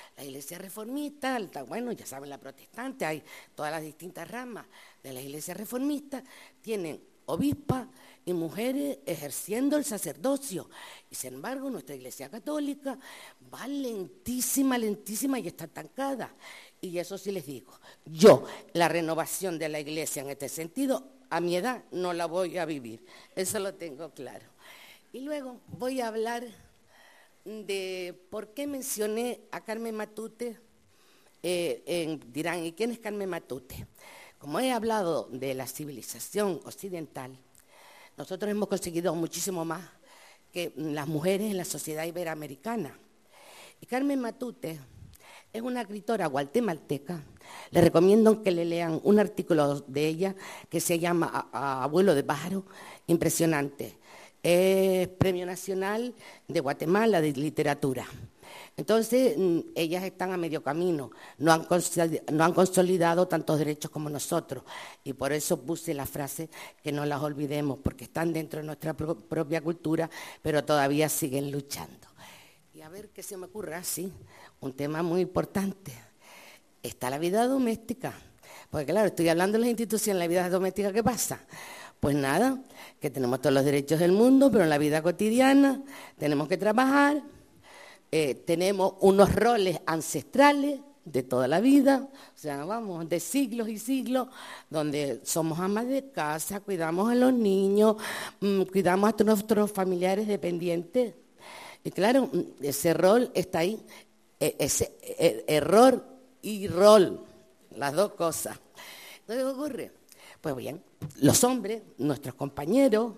bueno, ya saben, la protestante, hay todas las distintas ramas de la iglesia reformista, tienen obispas y mujeres ejerciendo el sacerdocio. Y sin embargo, nuestra iglesia católica va lentísima y está estancada. Y eso sí les digo, yo la renovación de la iglesia en este sentido, a mi edad no la voy a vivir, eso lo tengo claro. Y luego voy a hablar de por qué mencioné a Carmen Matute. Dirán, ¿y quién es Carmen Matute? Como he hablado de la civilización occidental, nosotros hemos conseguido muchísimo más que las mujeres en la sociedad iberoamericana. Y Carmen Matute es una escritora guatemalteca. Les recomiendo que le lean un artículo de ella que se llama Abuelo de pájaro, impresionante. Es Premio Nacional de Guatemala de Literatura. Entonces, ellas están a medio camino, no han consolidado tantos derechos como nosotros, y por eso puse la frase que no las olvidemos, porque están dentro de nuestra propia cultura, pero todavía siguen luchando. Y a ver qué se me ocurre, así, un tema muy importante. Está la vida doméstica, porque claro, estoy hablando de las instituciones, la vida doméstica, ¿qué pasa? Pues nada, que tenemos todos los derechos del mundo, pero en la vida cotidiana tenemos que trabajar. Tenemos unos roles ancestrales de toda la vida, o sea, vamos, de siglos y siglos, donde somos amas de casa, cuidamos a los niños, cuidamos a nuestros familiares dependientes. Y claro, ese rol está ahí, ese error y rol, las dos cosas. Entonces, ¿qué ocurre? Pues bien, los hombres, nuestros compañeros,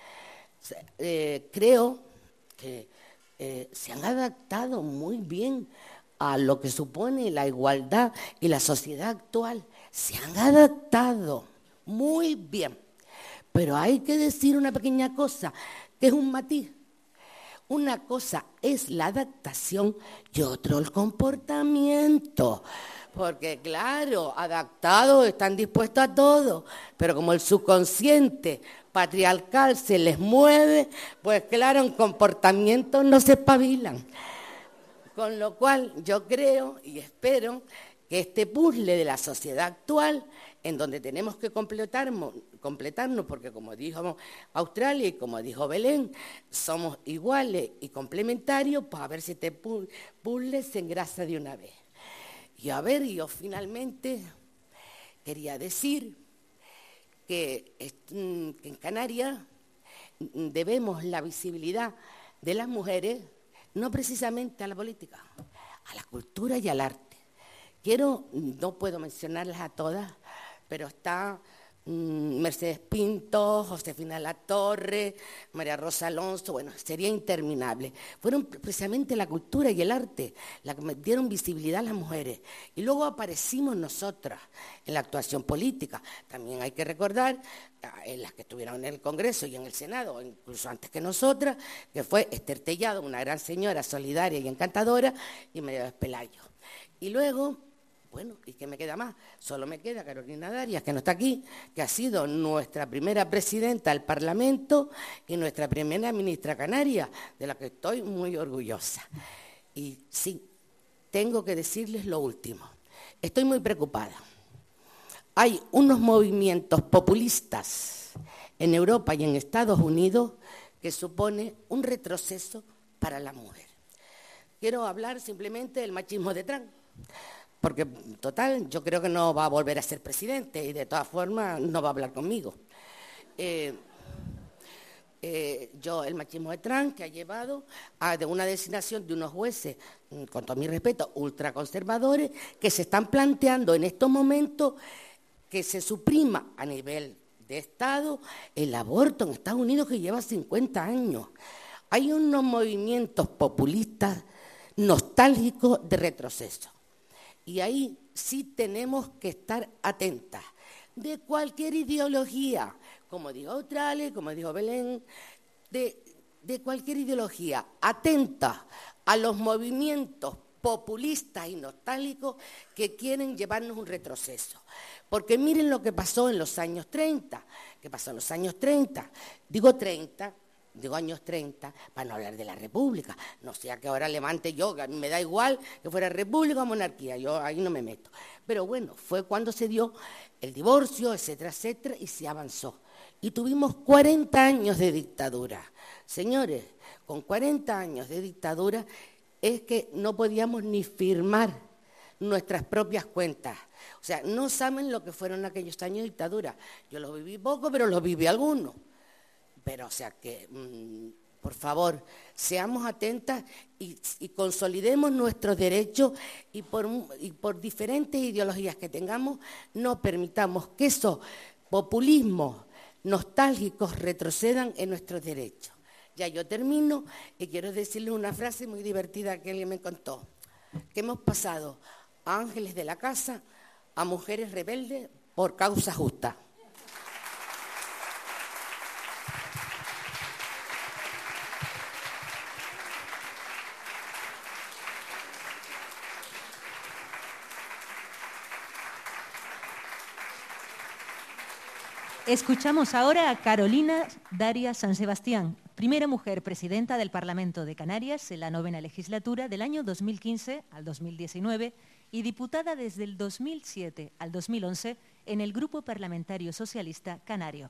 creo que se han adaptado muy bien a lo que supone la igualdad y la sociedad actual. Se han adaptado muy bien. Pero hay que decir una pequeña cosa, que es un matiz. Una cosa es la adaptación y otro el comportamiento. Porque claro, adaptados están dispuestos a todo, pero como el subconsciente patriarcal se les mueve, pues claro, en comportamientos no se espabilan. Con lo cual yo creo y espero que este puzzle de la sociedad actual, en donde tenemos que completarnos, porque como dijo Australia y como dijo Belén, somos iguales y complementarios, pues a ver si este puzzle se engrasa de una vez. Y a ver, yo finalmente quería decir que en Canarias debemos la visibilidad de las mujeres, no precisamente a la política, a la cultura y al arte. No puedo mencionarlas a todas, pero está Mercedes Pinto, Josefina Latorre, María Rosa Alonso, bueno, sería interminable. Fueron precisamente la cultura y el arte las que dieron visibilidad a las mujeres. Y luego aparecimos nosotras en la actuación política. También hay que recordar en las que estuvieron en el Congreso y en el Senado, incluso antes que nosotras, que fue Esther Tellado, una gran señora solidaria y encantadora, y María Pelayo. Y luego, bueno, ¿y qué me queda más? Solo me queda Carolina Darias, que no está aquí, que ha sido nuestra primera presidenta del Parlamento y nuestra primera ministra canaria, de la que estoy muy orgullosa. Y sí, tengo que decirles lo último. Estoy muy preocupada. Hay unos movimientos populistas en Europa y en Estados Unidos que supone un retroceso para la mujer. Quiero hablar simplemente del machismo de Trump. Porque, total, yo creo que no va a volver a ser presidente y de todas formas no va a hablar conmigo. El machismo de Trump, que ha llevado a una designación de unos jueces, con todo mi respeto, ultraconservadores, que se están planteando en estos momentos que se suprima a nivel de Estado el aborto en Estados Unidos, que lleva 50 años. Hay unos movimientos populistas nostálgicos de retroceso. Y ahí sí tenemos que estar atentas, de cualquier ideología, como dijo Australia, como dijo Belén, de cualquier ideología, atentas a los movimientos populistas y nostálgicos que quieren llevarnos un retroceso. Porque miren lo que pasó en los años 30, ¿qué pasó en los años 30? Digo años 30, para no hablar de la República. No sea que ahora levante yo, a mí me da igual que fuera República o monarquía, yo ahí no me meto. Pero bueno, fue cuando se dio el divorcio, etcétera, etcétera, y se avanzó. Y tuvimos 40 años de dictadura. Señores, con 40 años de dictadura es que no podíamos ni firmar nuestras propias cuentas. O sea, no saben lo que fueron aquellos años de dictadura. Yo los viví poco, pero los viví algunos. Pero, o sea, que, por favor, seamos atentas y consolidemos nuestros derechos y por diferentes ideologías que tengamos, no permitamos que esos populismos nostálgicos retrocedan en nuestros derechos. Ya yo termino y quiero decirles una frase muy divertida que alguien me contó, que hemos pasado a ángeles de la casa a mujeres rebeldes por causa justa. Escuchamos ahora a Carolina Daria San Sebastián, primera mujer presidenta del Parlamento de Canarias en la 9ª legislatura del año 2015 al 2019 y diputada desde el 2007 al 2011 en el Grupo Parlamentario Socialista Canario.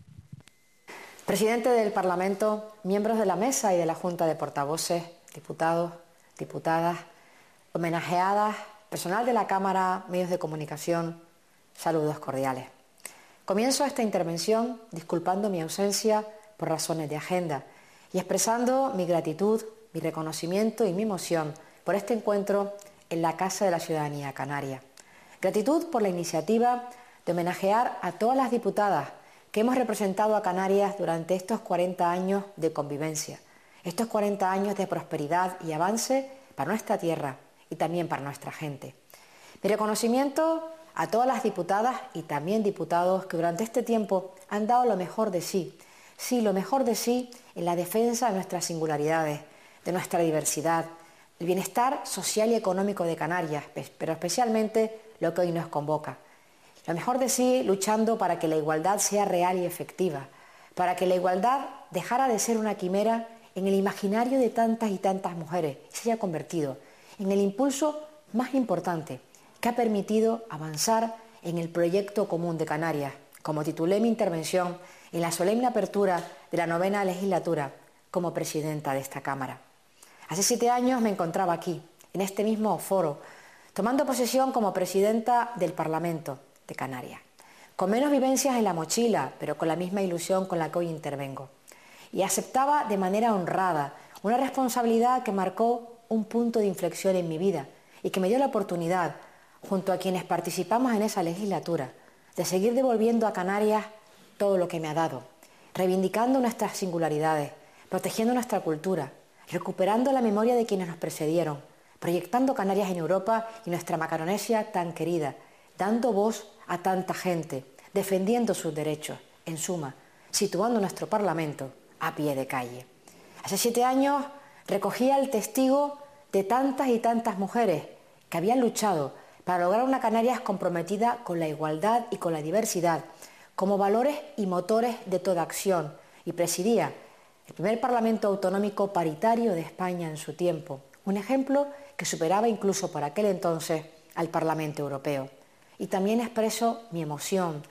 Presidente del Parlamento, miembros de la Mesa y de la Junta de Portavoces, diputados, diputadas, homenajeadas, personal de la Cámara, medios de comunicación, saludos cordiales. Comienzo esta intervención disculpando mi ausencia por razones de agenda y expresando mi gratitud, mi reconocimiento y mi emoción por este encuentro en la Casa de la Ciudadanía Canaria. Gratitud por la iniciativa de homenajear a todas las diputadas que hemos representado a Canarias durante estos 40 años de convivencia, estos 40 años de prosperidad y avance para nuestra tierra y también para nuestra gente. Mi reconocimiento a todas las diputadas y también diputados que durante este tiempo han dado lo mejor de sí, lo mejor de sí en la defensa de nuestras singularidades, de nuestra diversidad, el bienestar social y económico de Canarias, pero especialmente lo que hoy nos convoca. Lo mejor de sí luchando para que la igualdad sea real y efectiva, para que la igualdad dejara de ser una quimera en el imaginario de tantas y tantas mujeres y se haya convertido en el impulso más importante que ha permitido avanzar en el proyecto común de Canarias, como titulé mi intervención en la solemne apertura de la 9ª legislatura como presidenta de esta Cámara. Hace 7 años me encontraba aquí, en este mismo foro, tomando posesión como presidenta del Parlamento de Canarias, con menos vivencias en la mochila, pero con la misma ilusión con la que hoy intervengo. Y aceptaba de manera honrada una responsabilidad que marcó un punto de inflexión en mi vida y que me dio la oportunidad, junto a quienes participamos en esa legislatura, de seguir devolviendo a Canarias todo lo que me ha dado, reivindicando nuestras singularidades, protegiendo nuestra cultura, recuperando la memoria de quienes nos precedieron, proyectando Canarias en Europa y nuestra Macaronesia tan querida, dando voz a tanta gente, defendiendo sus derechos, en suma, situando nuestro Parlamento a pie de calle. Hace 7 años recogía el testigo de tantas y tantas mujeres que habían luchado para lograr una Canarias comprometida con la igualdad y con la diversidad, como valores y motores de toda acción, y presidía el primer Parlamento autonómico paritario de España en su tiempo, un ejemplo que superaba incluso por aquel entonces al Parlamento Europeo. Y también expreso mi emoción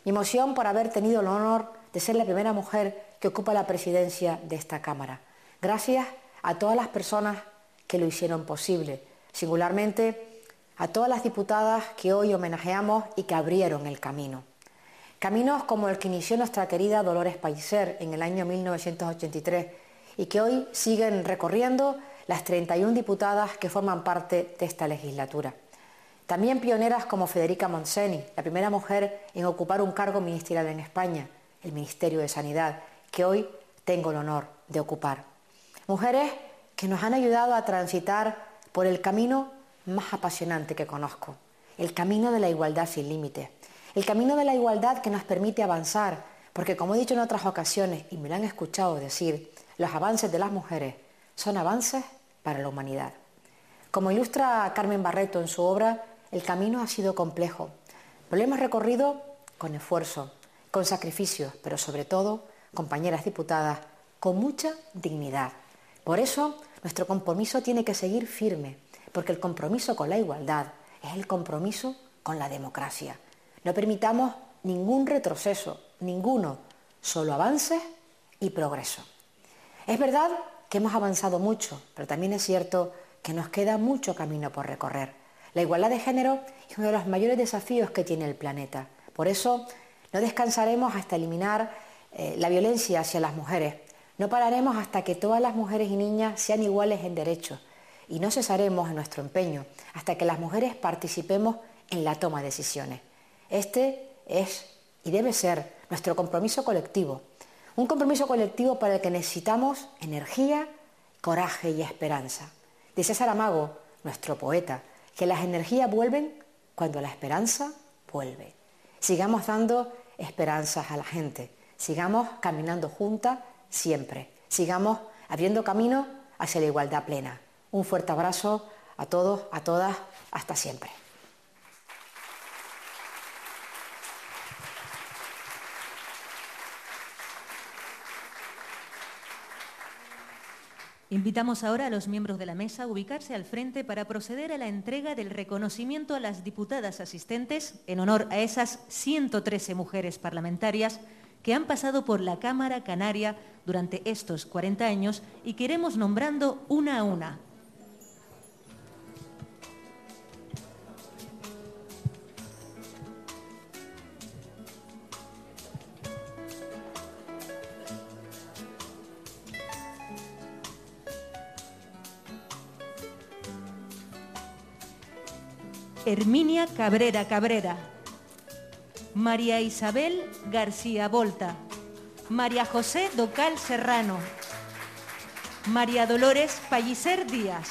por haber tenido el honor de ser la primera mujer que ocupa la presidencia de esta Cámara. Gracias a todas las personas que lo hicieron posible, singularmente a todas las diputadas que hoy homenajeamos y que abrieron el camino. Caminos como el que inició nuestra querida Dolores Paiser en el año 1983 y que hoy siguen recorriendo las 31 diputadas que forman parte de esta legislatura. También pioneras como Federica Montseny, la primera mujer en ocupar un cargo ministerial en España, el Ministerio de Sanidad, que hoy tengo el honor de ocupar. Mujeres que nos han ayudado a transitar por el camino más apasionante que conozco, el camino de la igualdad sin límites, el camino de la igualdad que nos permite avanzar, porque como he dicho en otras ocasiones y me lo han escuchado decir, los avances de las mujeres son avances para la humanidad. Como ilustra Carmen Barreto en su obra, el camino ha sido complejo, pero lo hemos recorrido con esfuerzo, con sacrificios, pero sobre todo, compañeras diputadas, con mucha dignidad. Por eso, nuestro compromiso tiene que seguir firme, porque el compromiso con la igualdad es el compromiso con la democracia. No permitamos ningún retroceso, ninguno, solo avances y progreso. Es verdad que hemos avanzado mucho, pero también es cierto que nos queda mucho camino por recorrer. La igualdad de género es uno de los mayores desafíos que tiene el planeta. Por eso, no descansaremos hasta eliminar la violencia hacia las mujeres. No pararemos hasta que todas las mujeres y niñas sean iguales en derechos. Y no cesaremos en nuestro empeño hasta que las mujeres participemos en la toma de decisiones. Este es y debe ser nuestro compromiso colectivo. Un compromiso colectivo para el que necesitamos energía, coraje y esperanza. Dice Saramago, nuestro poeta, que las energías vuelven cuando la esperanza vuelve. Sigamos dando esperanzas a la gente. Sigamos caminando juntas siempre. Sigamos abriendo camino hacia la igualdad plena. Un fuerte abrazo a todos, a todas, hasta siempre. Invitamos ahora a los miembros de la mesa a ubicarse al frente para proceder a la entrega del reconocimiento a las diputadas asistentes en honor a esas 113 mujeres parlamentarias que han pasado por la Cámara Canaria durante estos 40 años y que iremos nombrando una a una. Herminia Cabrera Cabrera, María Isabel García Volta, María José Docal Serrano, María Dolores Pallicer Díaz,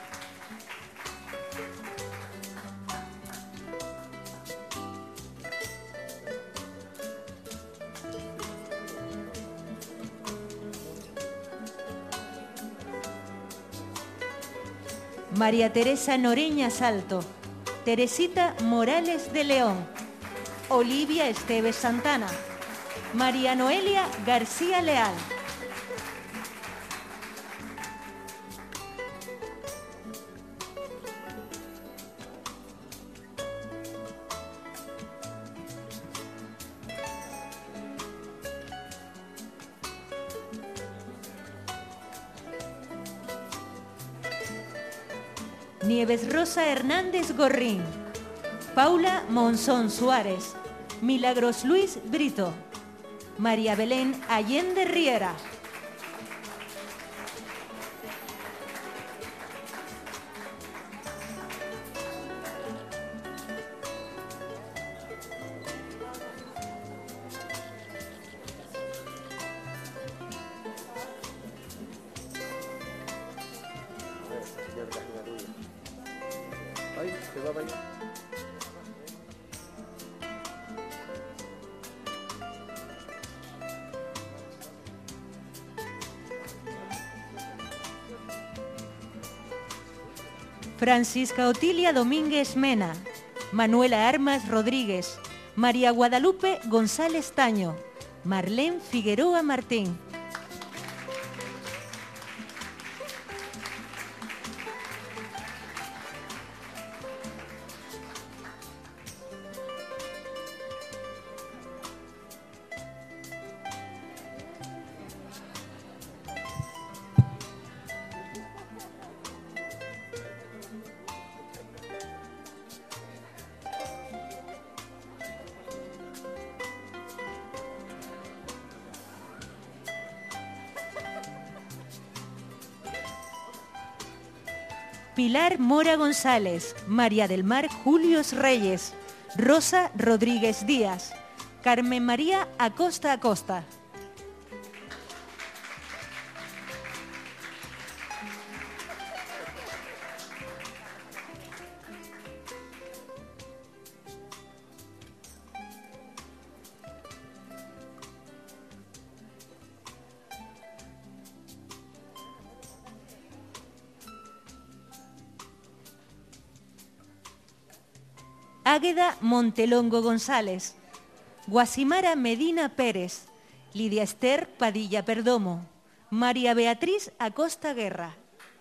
María Teresa Noreña Salto, Teresita Morales de León, Olivia Esteves Santana, María Noelia García Leal, Nieves Rosa Hernández Gorrín, Paula Monzón Suárez, Milagros Luis Brito, María Belén Allende Riera, Francisca Otilia Domínguez Mena, Manuela Armas Rodríguez, María Guadalupe González Taño, Marlene Figueroa Martín. Pilar Mora González, María del Mar Julios Reyes, Rosa Rodríguez Díaz, Carmen María Acosta Acosta. Águeda Montelongo González, Guasimara Medina Pérez, Lidia Esther Padilla Perdomo, María Beatriz Acosta Guerra.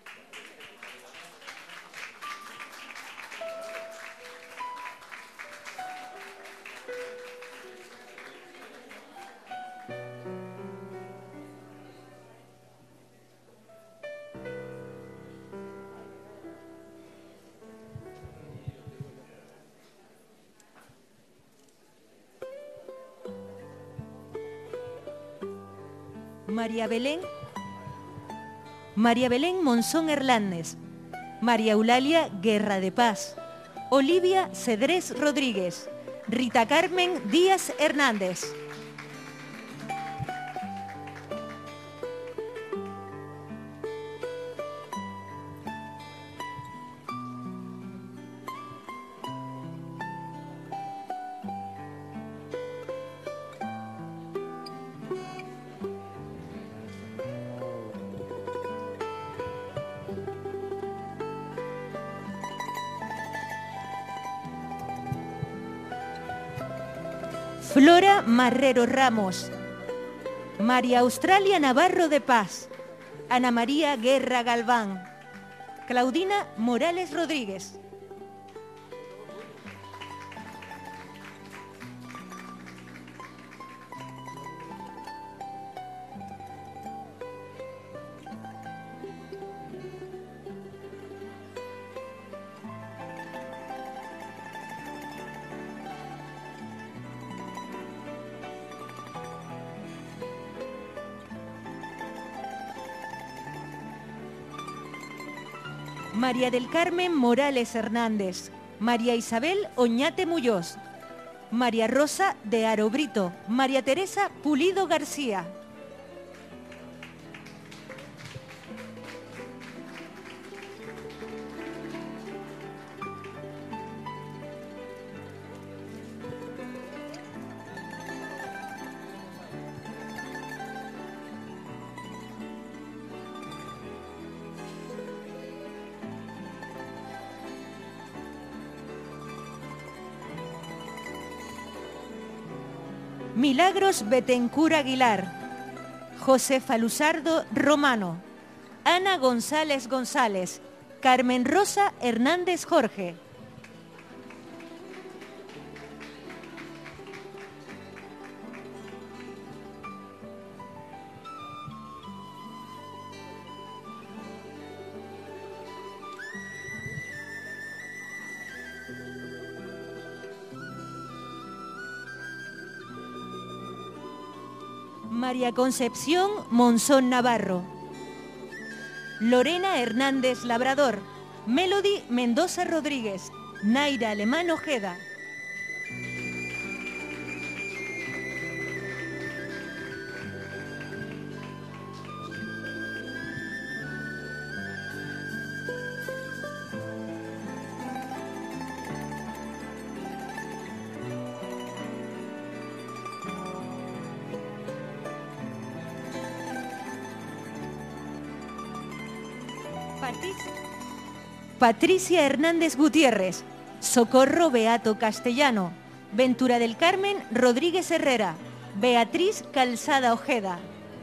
María Belén Monzón Hernández, María Eulalia Guerra de Paz, Olivia Cedrés Rodríguez, Rita Carmen Díaz Hernández. Flora Marrero Ramos, María Australia Navarro de Paz, Ana María Guerra Galván, Claudina Morales Rodríguez, María del Carmen Morales Hernández, María Isabel Oñate Muñoz, María Rosa de Aro Brito, María Teresa Pulido García. Milagros Betencur Aguilar, Josefa Luzardo Romano, Ana González González, Carmen Rosa Hernández Jorge. María Concepción Monzón Navarro, Lorena Hernández Labrador, Melody Mendoza Rodríguez, Naira Alemán Ojeda. Patricia Hernández Gutiérrez, Socorro Beato Castellano, Ventura del Carmen Rodríguez Herrera, Beatriz Calzada Ojeda.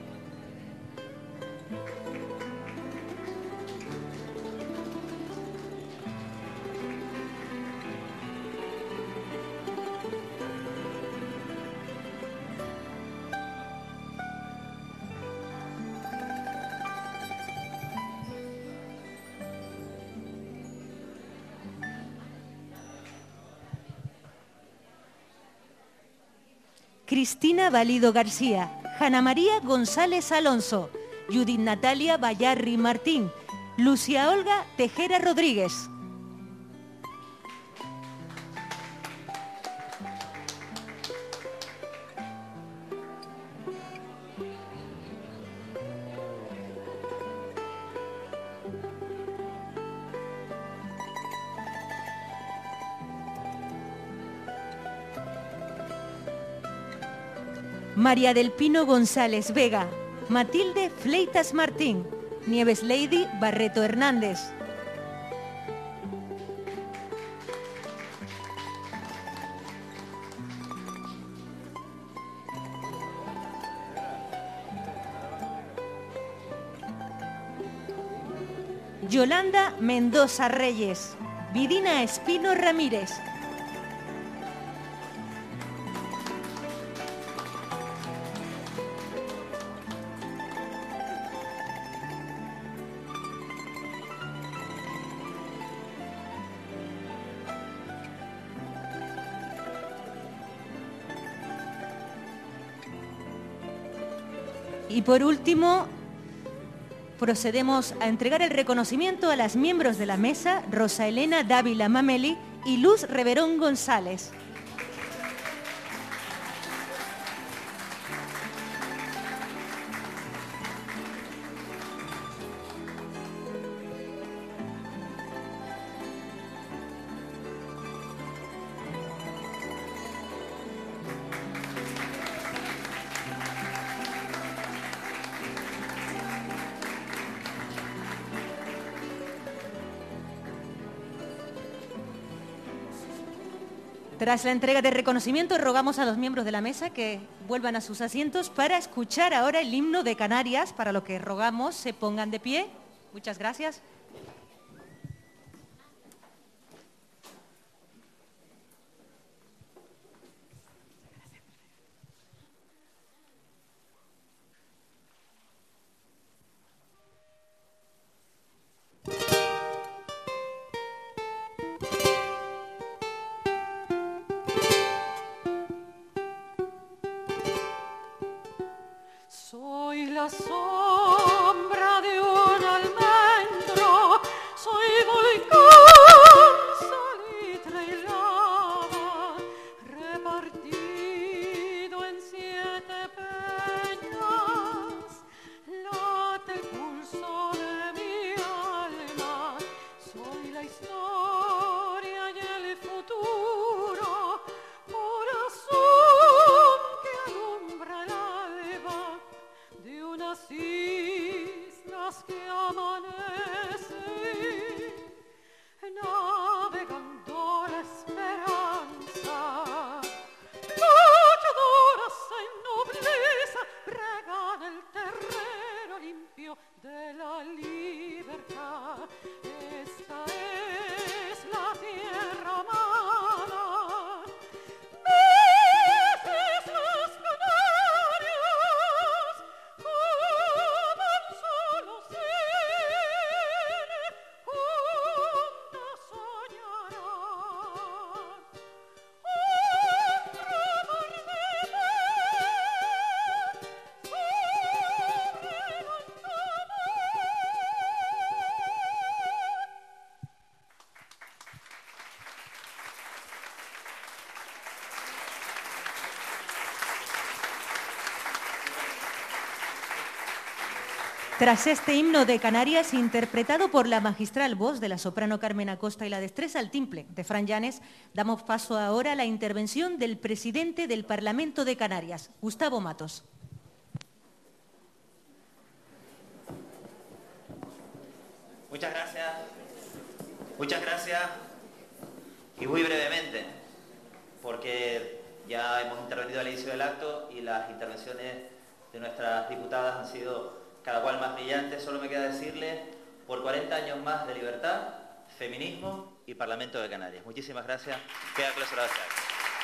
Cristina Valido García, Jana María González Alonso, Judith Natalia Bayarri Martín, Lucia Olga Tejera Rodríguez. María del Pino González Vega, Matilde Fleitas Martín, Nieves Lady Barreto Hernández. Yolanda Mendoza Reyes, Vidina Espino Ramírez. Y por último, procedemos a entregar el reconocimiento a las miembros de la mesa, Rosa Elena Dávila Mameli y Luz Reverón González. Tras la entrega de reconocimiento, rogamos a los miembros de la mesa que vuelvan a sus asientos para escuchar ahora el himno de Canarias, para lo que rogamos se pongan de pie. Muchas gracias. Soy la sombra de un almendro, soy volcán, salitre y lava, repartido en 7 peñas, late el pulso de mi alma, soy la historia y el futuro, corazón que alumbra el alba de unas islas que amanecen, navegando la esperanza, luchadoras en nobleza, regan el terreno limpio de la libertad. Esta es la tierra amada, veces las Canarias, como un solo ser, juntas soñarán un rumor de paz sobre el alta mar. Tras este himno de Canarias, interpretado por la magistral voz de la soprano Carmen Acosta y la destreza al timple de Fran Llanes, damos paso ahora a la intervención del presidente del Parlamento de Canarias, Gustavo Matos. Muchas gracias y muy brevemente, porque ya hemos intervenido al inicio del acto y las intervenciones de nuestras diputadas han sido cada cual más brillantes. Solo me queda decirle, por 40 años más de libertad, feminismo y Parlamento de Canarias. Muchísimas gracias. Queda clausurado este acto.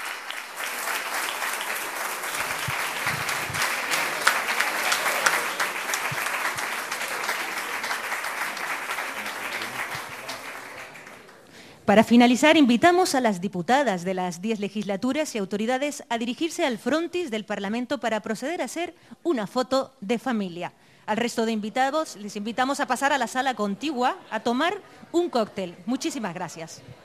Para finalizar, invitamos a las diputadas de las 10 legislaturas y autoridades a dirigirse al frontis del Parlamento para proceder a hacer una foto de familia. Al resto de invitados les invitamos a pasar a la sala contigua a tomar un cóctel. Muchísimas gracias.